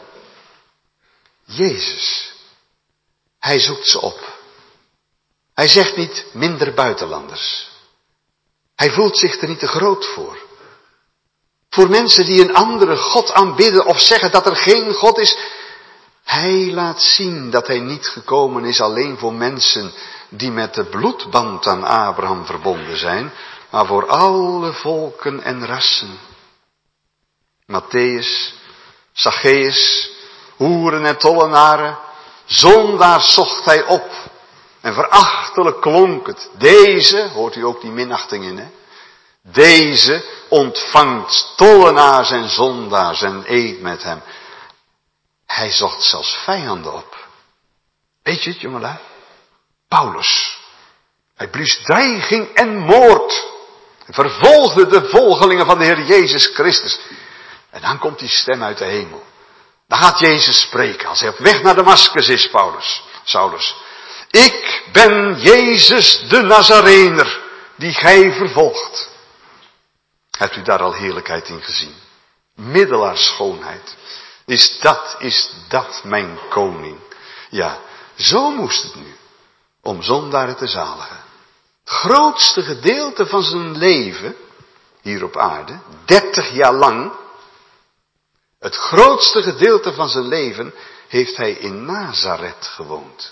Jezus. Hij zoekt ze op. Hij zegt niet minder buitenlanders. Hij voelt zich er niet te groot voor. Voor mensen die een andere God aanbidden of zeggen dat er geen God is. Hij laat zien dat hij niet gekomen is alleen voor mensen die met de bloedband aan Abraham verbonden zijn, maar voor alle volken en rassen. Matthäus, Zacchaeus, hoeren en tollenaren, zondaars zocht hij op. En verachtelijk klonk het. Deze, hoort u ook die minachting in, hè? Deze ontvangt tollenaars en zondaars en eet met hem. Hij zocht zelfs vijanden op. Weet je het, jongelui? Paulus. Hij blies dreiging en moord. Hij vervolgde de volgelingen van de Heer Jezus Christus. En dan komt die stem uit de hemel. Dan gaat Jezus spreken als hij op weg naar Damaskus is, Saulus. Ik ben Jezus de Nazarener, die gij vervolgt. Hebt u daar al heerlijkheid in gezien? Middelaarsschoonheid. Is dat mijn koning? Ja, zo moest het nu, om zondaren te zaligen. Het grootste gedeelte van zijn leven, hier op aarde, 30 jaar lang, het grootste gedeelte van zijn leven heeft hij in Nazareth gewoond.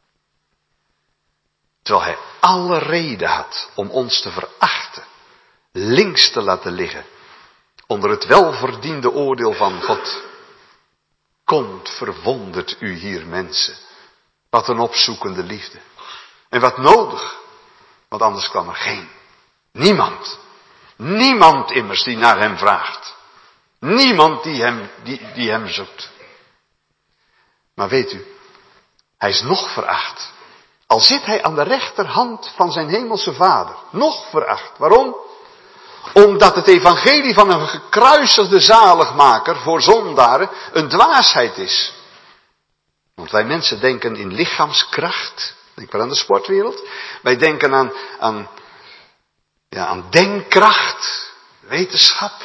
Terwijl hij alle reden had om ons te verachten, links te laten liggen, onder het welverdiende oordeel van God. Komt, verwondert u hier mensen. Wat een opzoekende liefde. En wat nodig, want anders kwam er geen. Niemand immers die naar hem vraagt. Niemand die hem zoekt. Maar weet u, hij is nog veracht. Al zit hij aan de rechterhand van zijn hemelse vader. Nog veracht. Waarom? Omdat het evangelie van een gekruisigde zaligmaker voor zondaren een dwaasheid is. Want wij mensen denken in lichaamskracht. Denk maar aan de sportwereld. Wij denken aan denkkracht, wetenschap.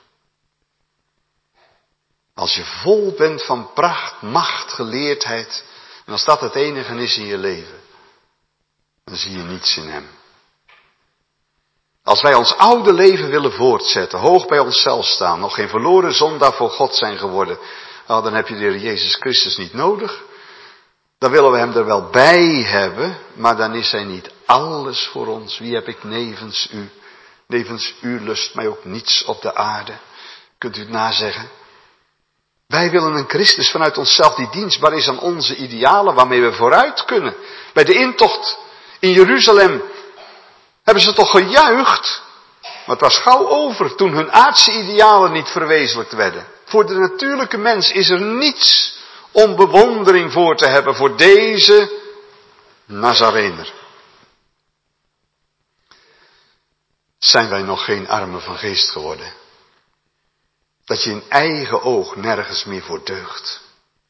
Als je vol bent van pracht, macht, geleerdheid. En als dat het enige is in je leven. Dan zie je niets in hem. Als wij ons oude leven willen voortzetten, hoog bij onszelf staan, nog geen verloren zondaar voor God zijn geworden, dan heb je de Heer Jezus Christus niet nodig. Dan willen we hem er wel bij hebben, maar dan is hij niet alles voor ons. Wie heb ik nevens u? Nevens u lust mij ook niets op de aarde. Kunt u het nazeggen? Wij willen een Christus vanuit onszelf die dienstbaar is aan onze idealen, waarmee we vooruit kunnen. Bij de intocht in Jeruzalem hebben ze toch gejuicht? Maar het was gauw over toen hun aardse idealen niet verwezenlijkt werden. Voor de natuurlijke mens is er niets om bewondering voor te hebben voor deze Nazarener. Zijn wij nog geen armen van geest geworden? Dat je in eigen oog nergens meer voor deugt.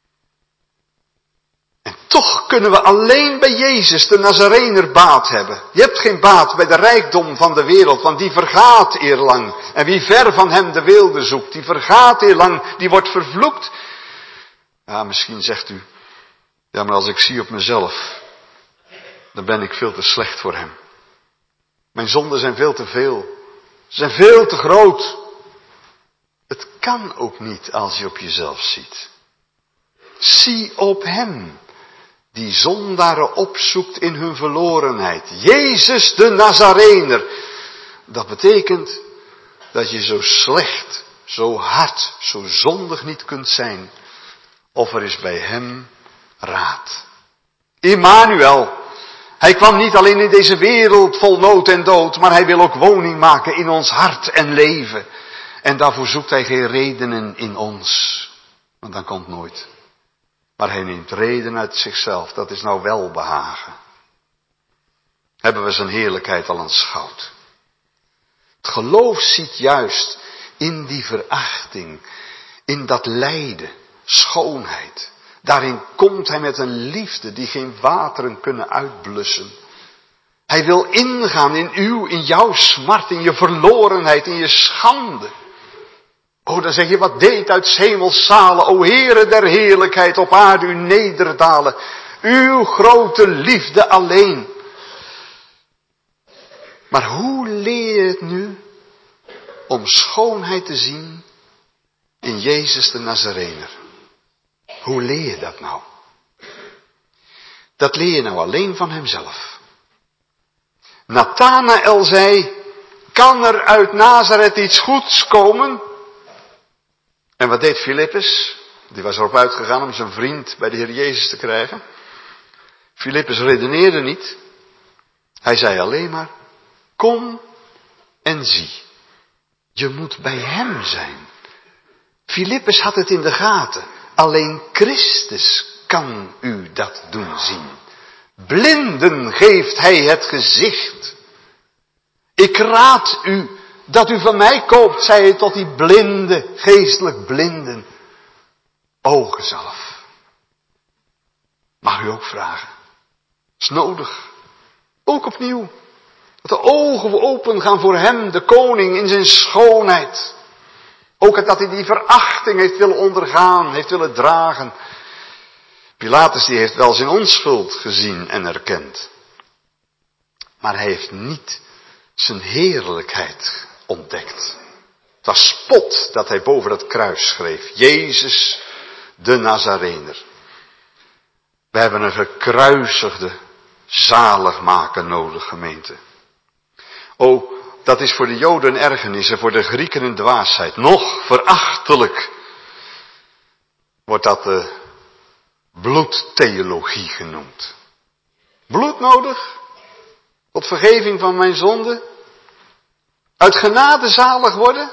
En toch kunnen we alleen bij Jezus de Nazarener baat hebben. Je hebt geen baat bij de rijkdom van de wereld, want die vergaat eerlang. En wie ver van hem de weelde zoekt, die vergaat eerlang, die wordt vervloekt. Ja, misschien zegt u, ja, maar als ik zie op mezelf, dan ben ik veel te slecht voor hem. Mijn zonden zijn veel te veel. Ze zijn veel te groot. Het kan ook niet als je op jezelf ziet. Zie op hem, die zondaren opzoekt in hun verlorenheid. Jezus de Nazarener. Dat betekent dat je zo slecht, zo hard, zo zondig niet kunt zijn. Of er is bij hem raad. Immanuel. Hij kwam niet alleen in deze wereld vol nood en dood, maar hij wil ook woning maken in ons hart en leven. En daarvoor zoekt hij geen redenen in ons. Want dat komt nooit. Maar hij neemt reden uit zichzelf. Dat is nou welbehagen. Hebben we zijn heerlijkheid al aanschouwd. Het geloof ziet juist in die verachting, in dat lijden, schoonheid, Daarin komt hij met een liefde die geen wateren kunnen uitblussen. Hij wil ingaan in jouw smart, in je verlorenheid, in je schande. Oh, dan zeg je, wat deed uit 's hemels zalen, o Heere der heerlijkheid, op aarde u nederdalen. Uw grote liefde alleen. Maar hoe leer je het nu om schoonheid te zien in Jezus de Nazarener? Hoe leer je dat nou? Dat leer je nou alleen van hemzelf. Nathanael zei, kan er uit Nazareth iets goeds komen? En wat deed Filippus? Die was erop uitgegaan om zijn vriend bij de Heer Jezus te krijgen. Filippus redeneerde niet. Hij zei alleen maar, kom en zie. Je moet bij hem zijn. Filippus had het in de gaten. Alleen Christus kan u dat doen zien. Blinden geeft hij het gezicht. Ik raad u dat u van mij koopt, zei hij tot die blinde, geestelijk blinden, ogenzalf. Mag u ook vragen. Is nodig. Ook opnieuw. Dat de ogen open gaan voor hem, de koning, in zijn schoonheid. Ook dat hij die verachting heeft willen ondergaan, heeft willen dragen. Pilatus die heeft wel zijn onschuld gezien en erkend. Maar hij heeft niet zijn heerlijkheid ontdekt. Het was spot dat hij boven het kruis schreef. Jezus de Nazarener. We hebben een gekruisigde zaligmaker nodig, gemeente. Oh, dat is voor de Joden een ergernis en voor de Grieken een dwaasheid. Nog verachtelijk wordt dat de bloedtheologie genoemd. Bloed nodig? Tot vergeving van mijn zonde? Uit genade zalig worden?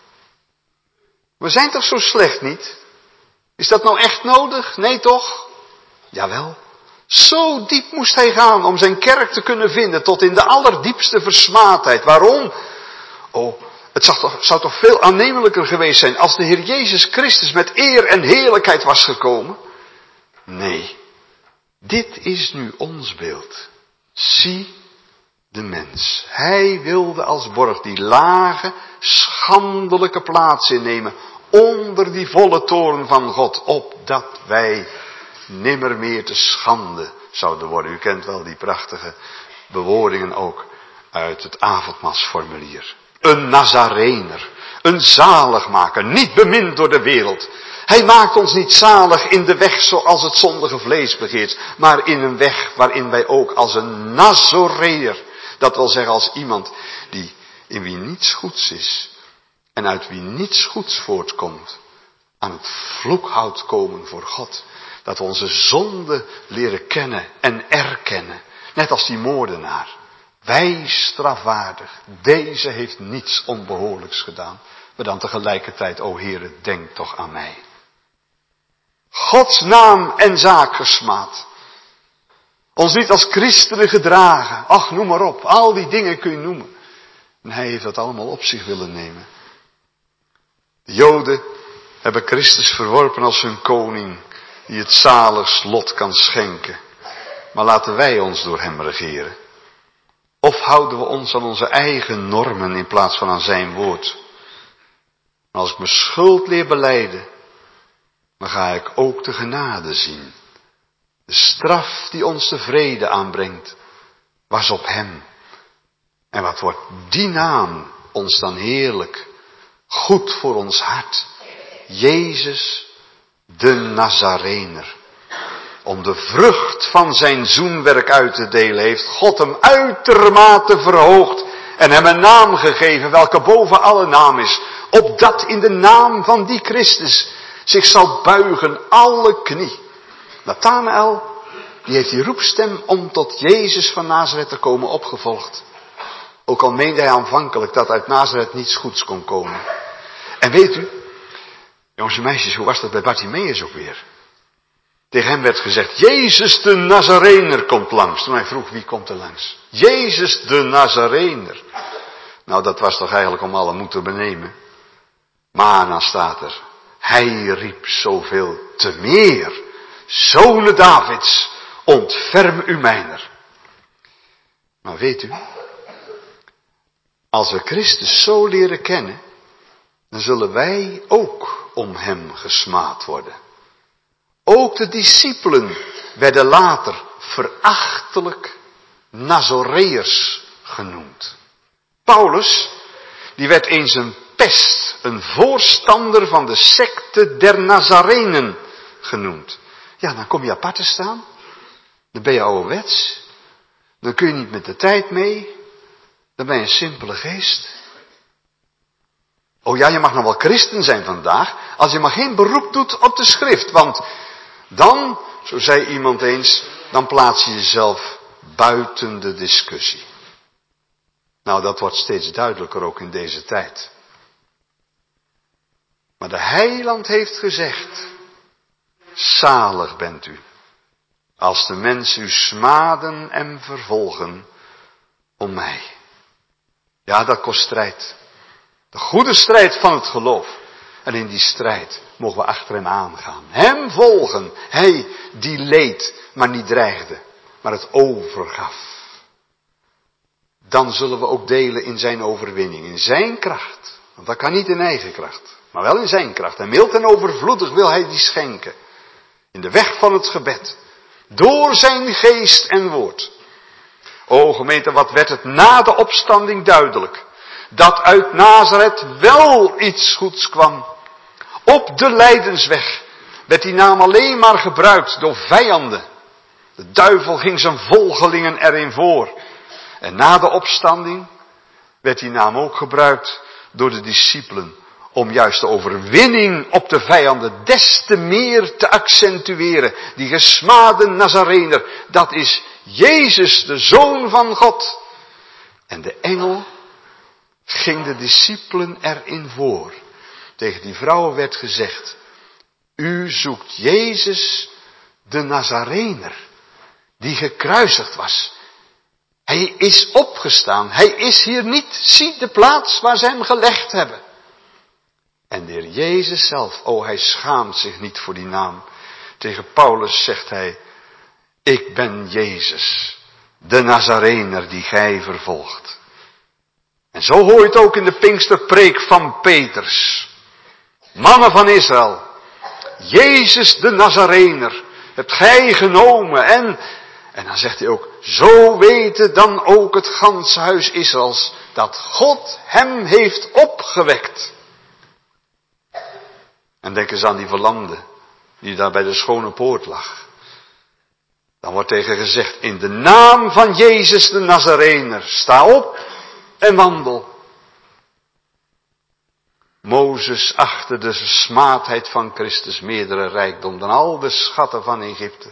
We zijn toch zo slecht niet? Is dat nou echt nodig? Nee toch? Jawel. Zo diep moest hij gaan om zijn kerk te kunnen vinden tot in de allerdiepste versmaadheid. Waarom? Oh, het zou toch veel aannemelijker geweest zijn als de Heer Jezus Christus met eer en heerlijkheid was gekomen? Nee, dit is nu ons beeld. Zie de mens. Hij wilde als borg die lage, schandelijke plaats innemen onder die volle toorn van God, opdat wij nimmer meer te schande zouden worden. U kent wel die prachtige bewoordingen ook uit het avondmaalsformulier. Een Nazarener, een zaligmaker, niet bemind door de wereld. Hij maakt ons niet zalig in de weg zoals het zondige vlees begeert, maar in een weg waarin wij ook als een Nazoreër, dat wil zeggen als iemand die in wie niets goeds is en uit wie niets goeds voortkomt, aan het vloekhout komen voor God. Dat we onze zonde leren kennen en erkennen. Net als die moordenaar. Wij strafwaardig. Deze heeft niets onbehoorlijks gedaan. Maar dan tegelijkertijd, o Heere, denk toch aan mij. Gods naam en zaak gesmaad. Ons niet als christenen gedragen. Ach, noem maar op. Al die dingen kun je noemen. En hij heeft dat allemaal op zich willen nemen. De Joden hebben Christus verworpen als hun koning, die het zaligst lot kan schenken. Maar laten wij ons door hem regeren. Of houden we ons aan onze eigen normen in plaats van aan zijn woord. Maar als ik mijn schuld leer belijden, dan ga ik ook de genade zien. De straf die ons de vrede aanbrengt, was op hem. En wat wordt die naam ons dan heerlijk, goed voor ons hart. Jezus de Nazarener. Om de vrucht van zijn zoenwerk uit te delen, heeft God hem uitermate verhoogd en hem een naam gegeven, welke boven alle naam is. Opdat in de naam van die Christus zich zal buigen alle knie. Nathanael, die heeft die roepstem om tot Jezus van Nazareth te komen opgevolgd. Ook al meende hij aanvankelijk dat uit Nazareth niets goeds kon komen. En weet u, jongens en meisjes, hoe was dat bij Bartimaeus ook weer? Tegen hem werd gezegd, Jezus de Nazarener komt langs. Toen hij vroeg, wie komt er langs? Jezus de Nazarener. Nou, dat was toch eigenlijk om alle moed te benemen. Maar dan staat er, hij riep zoveel te meer, zonen Davids, ontferm u mijner. Maar weet u, als we Christus zo leren kennen, dan zullen wij ook om hem gesmaad worden. Ook de discipelen werden later verachtelijk Nazoreërs genoemd. Paulus, die werd eens een pest, een voorstander van de secte der Nazarenen genoemd. Ja, dan kom je apart te staan. Dan ben je ouderwets. Dan kun je niet met de tijd mee. Dan ben je een simpele geest. Oh ja, je mag nog wel christen zijn vandaag, als je maar geen beroep doet op de schrift. Want dan, zo zei iemand eens, dan plaats je jezelf buiten de discussie. Nou, dat wordt steeds duidelijker ook in deze tijd. Maar de Heiland heeft gezegd, zalig bent u, als de mensen u smaden en vervolgen om mij. Ja, dat kost strijd. De goede strijd van het geloof. En in die strijd mogen we achter hem aangaan. Hem volgen. Hij die leed, maar niet dreigde, maar het overgaf. Dan zullen we ook delen in zijn overwinning, in zijn kracht. Want dat kan niet in eigen kracht, maar wel in zijn kracht. En mild en overvloedig wil hij die schenken. In de weg van het gebed. Door zijn geest en woord. O gemeente, wat werd het na de opstanding duidelijk. Dat uit Nazareth wel iets goeds kwam. Op de lijdensweg werd die naam alleen maar gebruikt door vijanden. De duivel ging zijn volgelingen erin voor. En na de opstanding werd die naam ook gebruikt door de discipelen. Om juist de overwinning op de vijanden des te meer te accentueren. Die gesmade Nazarener, dat is Jezus, de Zoon van God. En de engel ging de discipelen erin voor. Tegen die vrouwen werd gezegd, u zoekt Jezus, de Nazarener, die gekruisigd was. Hij is opgestaan, hij is hier niet, zie de plaats waar ze hem gelegd hebben. En de Heer Jezus zelf, hij schaamt zich niet voor die naam. Tegen Paulus zegt hij, ik ben Jezus, de Nazarener die gij vervolgt. En zo hoor je het ook in de Pinksterpreek van Petrus. Mannen van Israël, Jezus de Nazarener, hebt gij genomen. En dan zegt hij ook, zo weten dan ook het ganse huis Israëls, dat God hem heeft opgewekt. En denk eens aan die verlamde, die daar bij de schone poort lag. Dan wordt tegen gezegd, in de naam van Jezus de Nazarener, sta op en wandel. Mozes achtte de smaadheid van Christus meerdere rijkdom dan al de schatten van Egypte.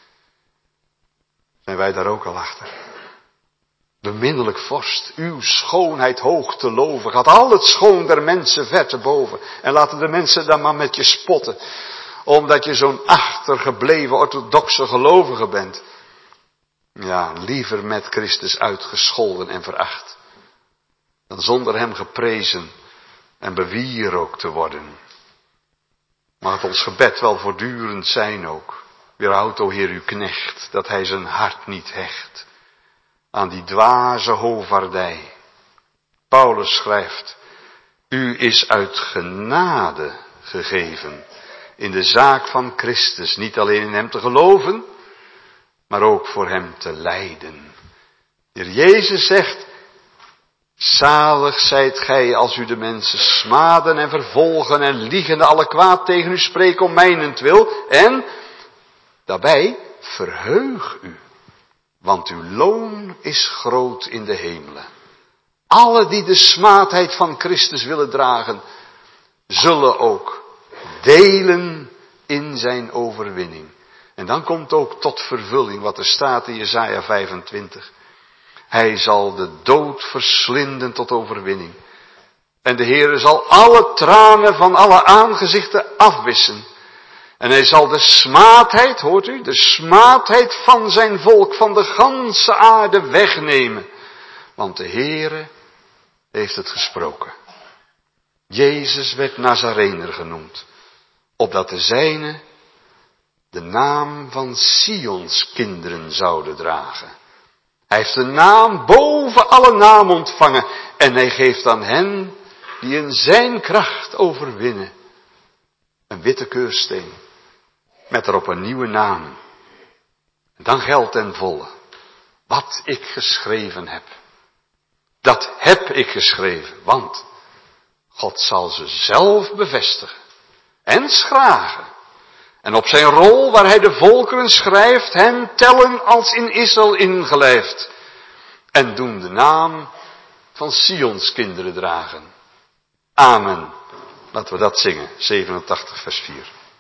Zijn wij daar ook al achter? Beminnelijk vorst, uw schoonheid hoog te loven, gaat al het schoon der mensen ver te boven. En laten de mensen dan maar met je spotten, omdat je zo'n achtergebleven orthodoxe gelovige bent. Ja, liever met Christus uitgescholden en veracht, dan zonder hem geprezen en bewierookt te worden. Mag het ons gebed wel voortdurend zijn ook. Weerhoud, o Heer, uw knecht, dat hij zijn hart niet hecht aan die dwaze hovaardij. Paulus schrijft, u is uit genade gegeven in de zaak van Christus, niet alleen in hem te geloven, maar ook voor hem te lijden. De Heer Jezus zegt, zalig zijt gij als u de mensen smaden en vervolgen en liegende alle kwaad tegen u spreken om mijnentwil. En daarbij verheug u, want uw loon is groot in de hemelen. Alle die de smaadheid van Christus willen dragen, zullen ook delen in zijn overwinning. En dan komt ook tot vervulling wat er staat in Jesaja 25. Hij zal de dood verslinden tot overwinning. En de Heere zal alle tranen van alle aangezichten afwissen. En hij zal de smaadheid, hoort u, de smaadheid van zijn volk van de ganse aarde wegnemen. Want de Heere heeft het gesproken. Jezus werd Nazarener genoemd, opdat de zijnen de naam van Sions kinderen zouden dragen. Hij heeft een naam boven alle naam ontvangen en hij geeft aan hen die in zijn kracht overwinnen een witte keursteen met erop een nieuwe naam. En dan geldt ten volle, wat ik geschreven heb, dat heb ik geschreven, want God zal ze zelf bevestigen en schragen. En op zijn rol waar hij de volkeren schrijft, hen tellen als in Israël ingelijfd. En doen de naam van Sions kinderen dragen. Amen. Laten we dat zingen. 87 vers 4.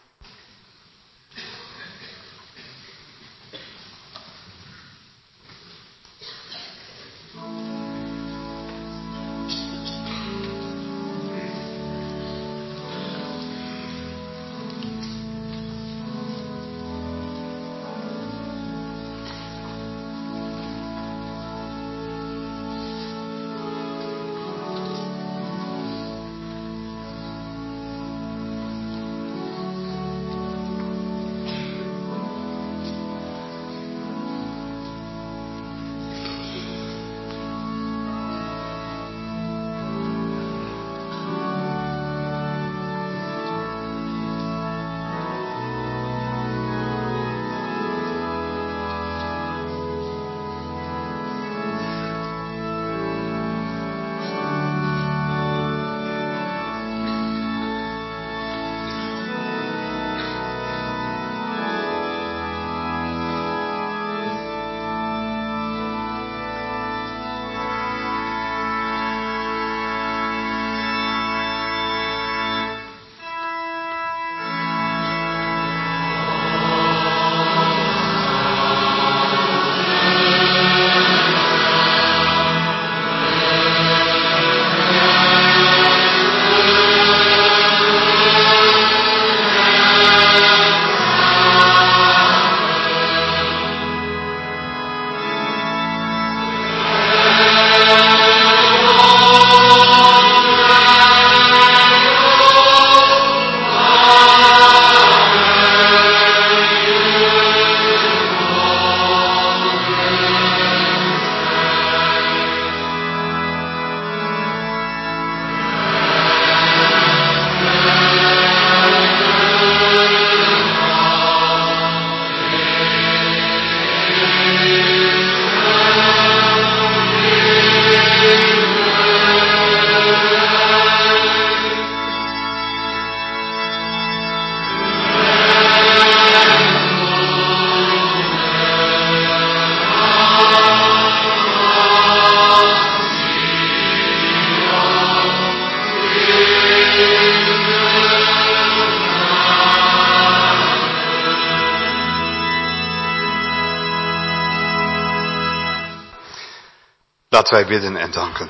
Laten wij bidden en danken.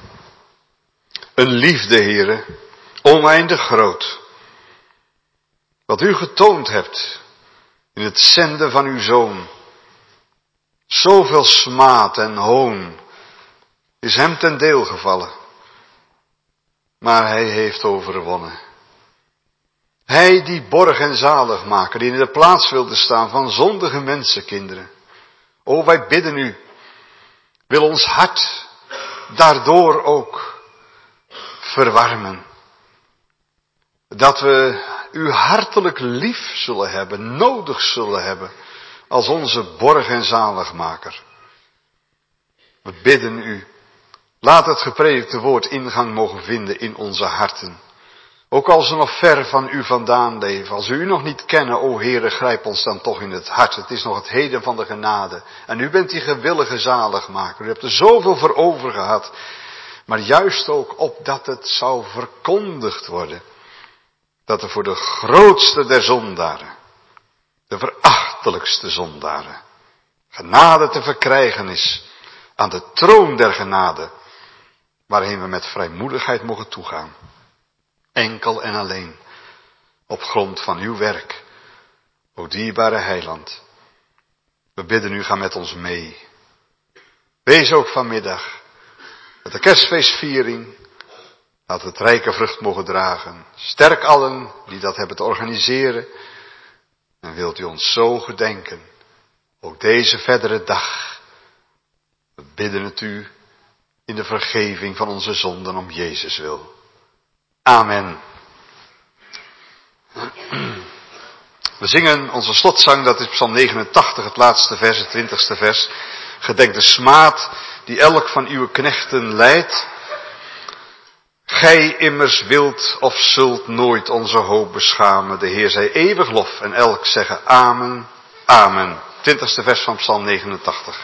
Een liefde, Heere, oneindig groot. Wat u getoond hebt in het zenden van uw Zoon. Zoveel smaad en hoon is hem ten deel gevallen. Maar hij heeft overwonnen. Hij die borg en zaligmaker, die in de plaats wilde staan van zondige mensenkinderen. O, wij bidden u, wil ons hart daardoor ook verwarmen. Dat we u hartelijk lief zullen hebben, nodig zullen hebben, als onze borg en zaligmaker. We bidden u, laat het gepredikte woord ingang mogen vinden in onze harten. Ook als we nog ver van u vandaan leven, als we u nog niet kennen, o Heere, grijp ons dan toch in het hart. Het is nog het heden van de genade. En u bent die gewillige zaligmaker. U hebt er zoveel voor over gehad. Maar juist ook opdat het zou verkondigd worden. Dat er voor de grootste der zondaren, de verachtelijkste zondaren, genade te verkrijgen is aan de troon der genade, waarheen we met vrijmoedigheid mogen toegaan. Enkel en alleen op grond van uw werk, o dierbare Heiland. We bidden u, ga met ons mee. Wees ook vanmiddag met de kerstfeestviering. Laten we het rijke vrucht mogen dragen. Sterk allen die dat hebben te organiseren. En wilt u ons zo gedenken, ook deze verdere dag. We bidden het u in de vergeving van onze zonden om Jezus wil. Amen. We zingen onze slotzang, dat is Psalm 89, het laatste vers, het 20ste vers. Gedenk de smaad die elk van uw knechten lijdt. Gij immers wilt of zult nooit onze hoop beschamen. De Heer zij eeuwig lof en elk zeggen amen, amen. 20ste vers van Psalm 89.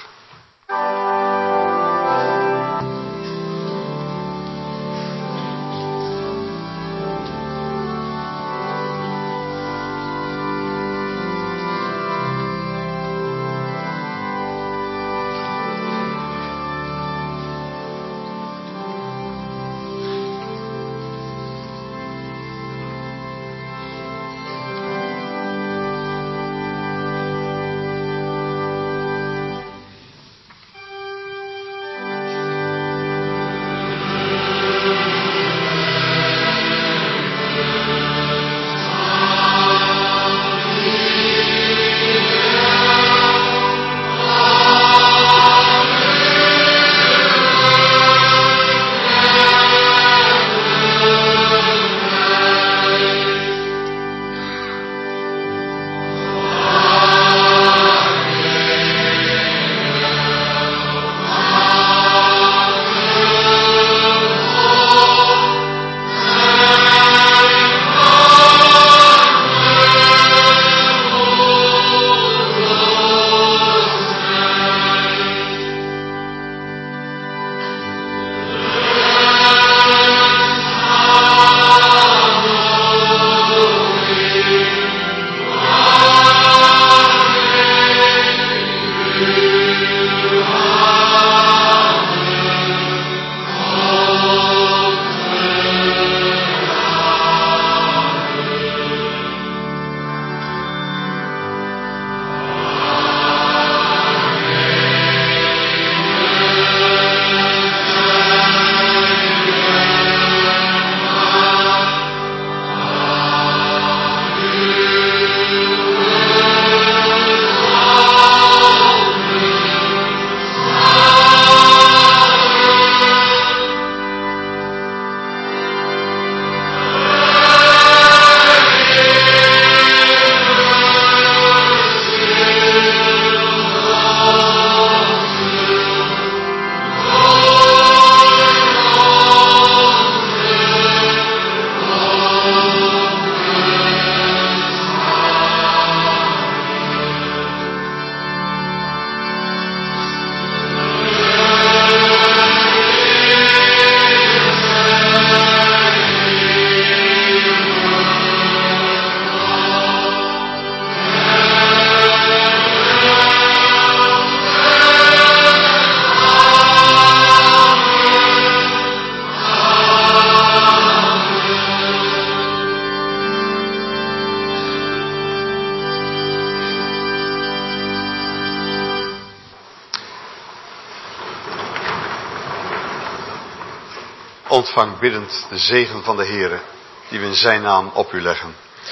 Ontvang biddend de zegen van de Heere, die we in zijn naam op u leggen.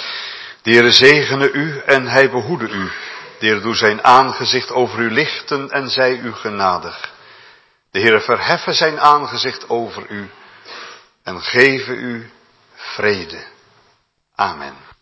De Heere zegene u en hij behoede u. De Heere doe zijn aangezicht over u lichten en zij u genadig. De Heere verheffe zijn aangezicht over u en geven u vrede. Amen.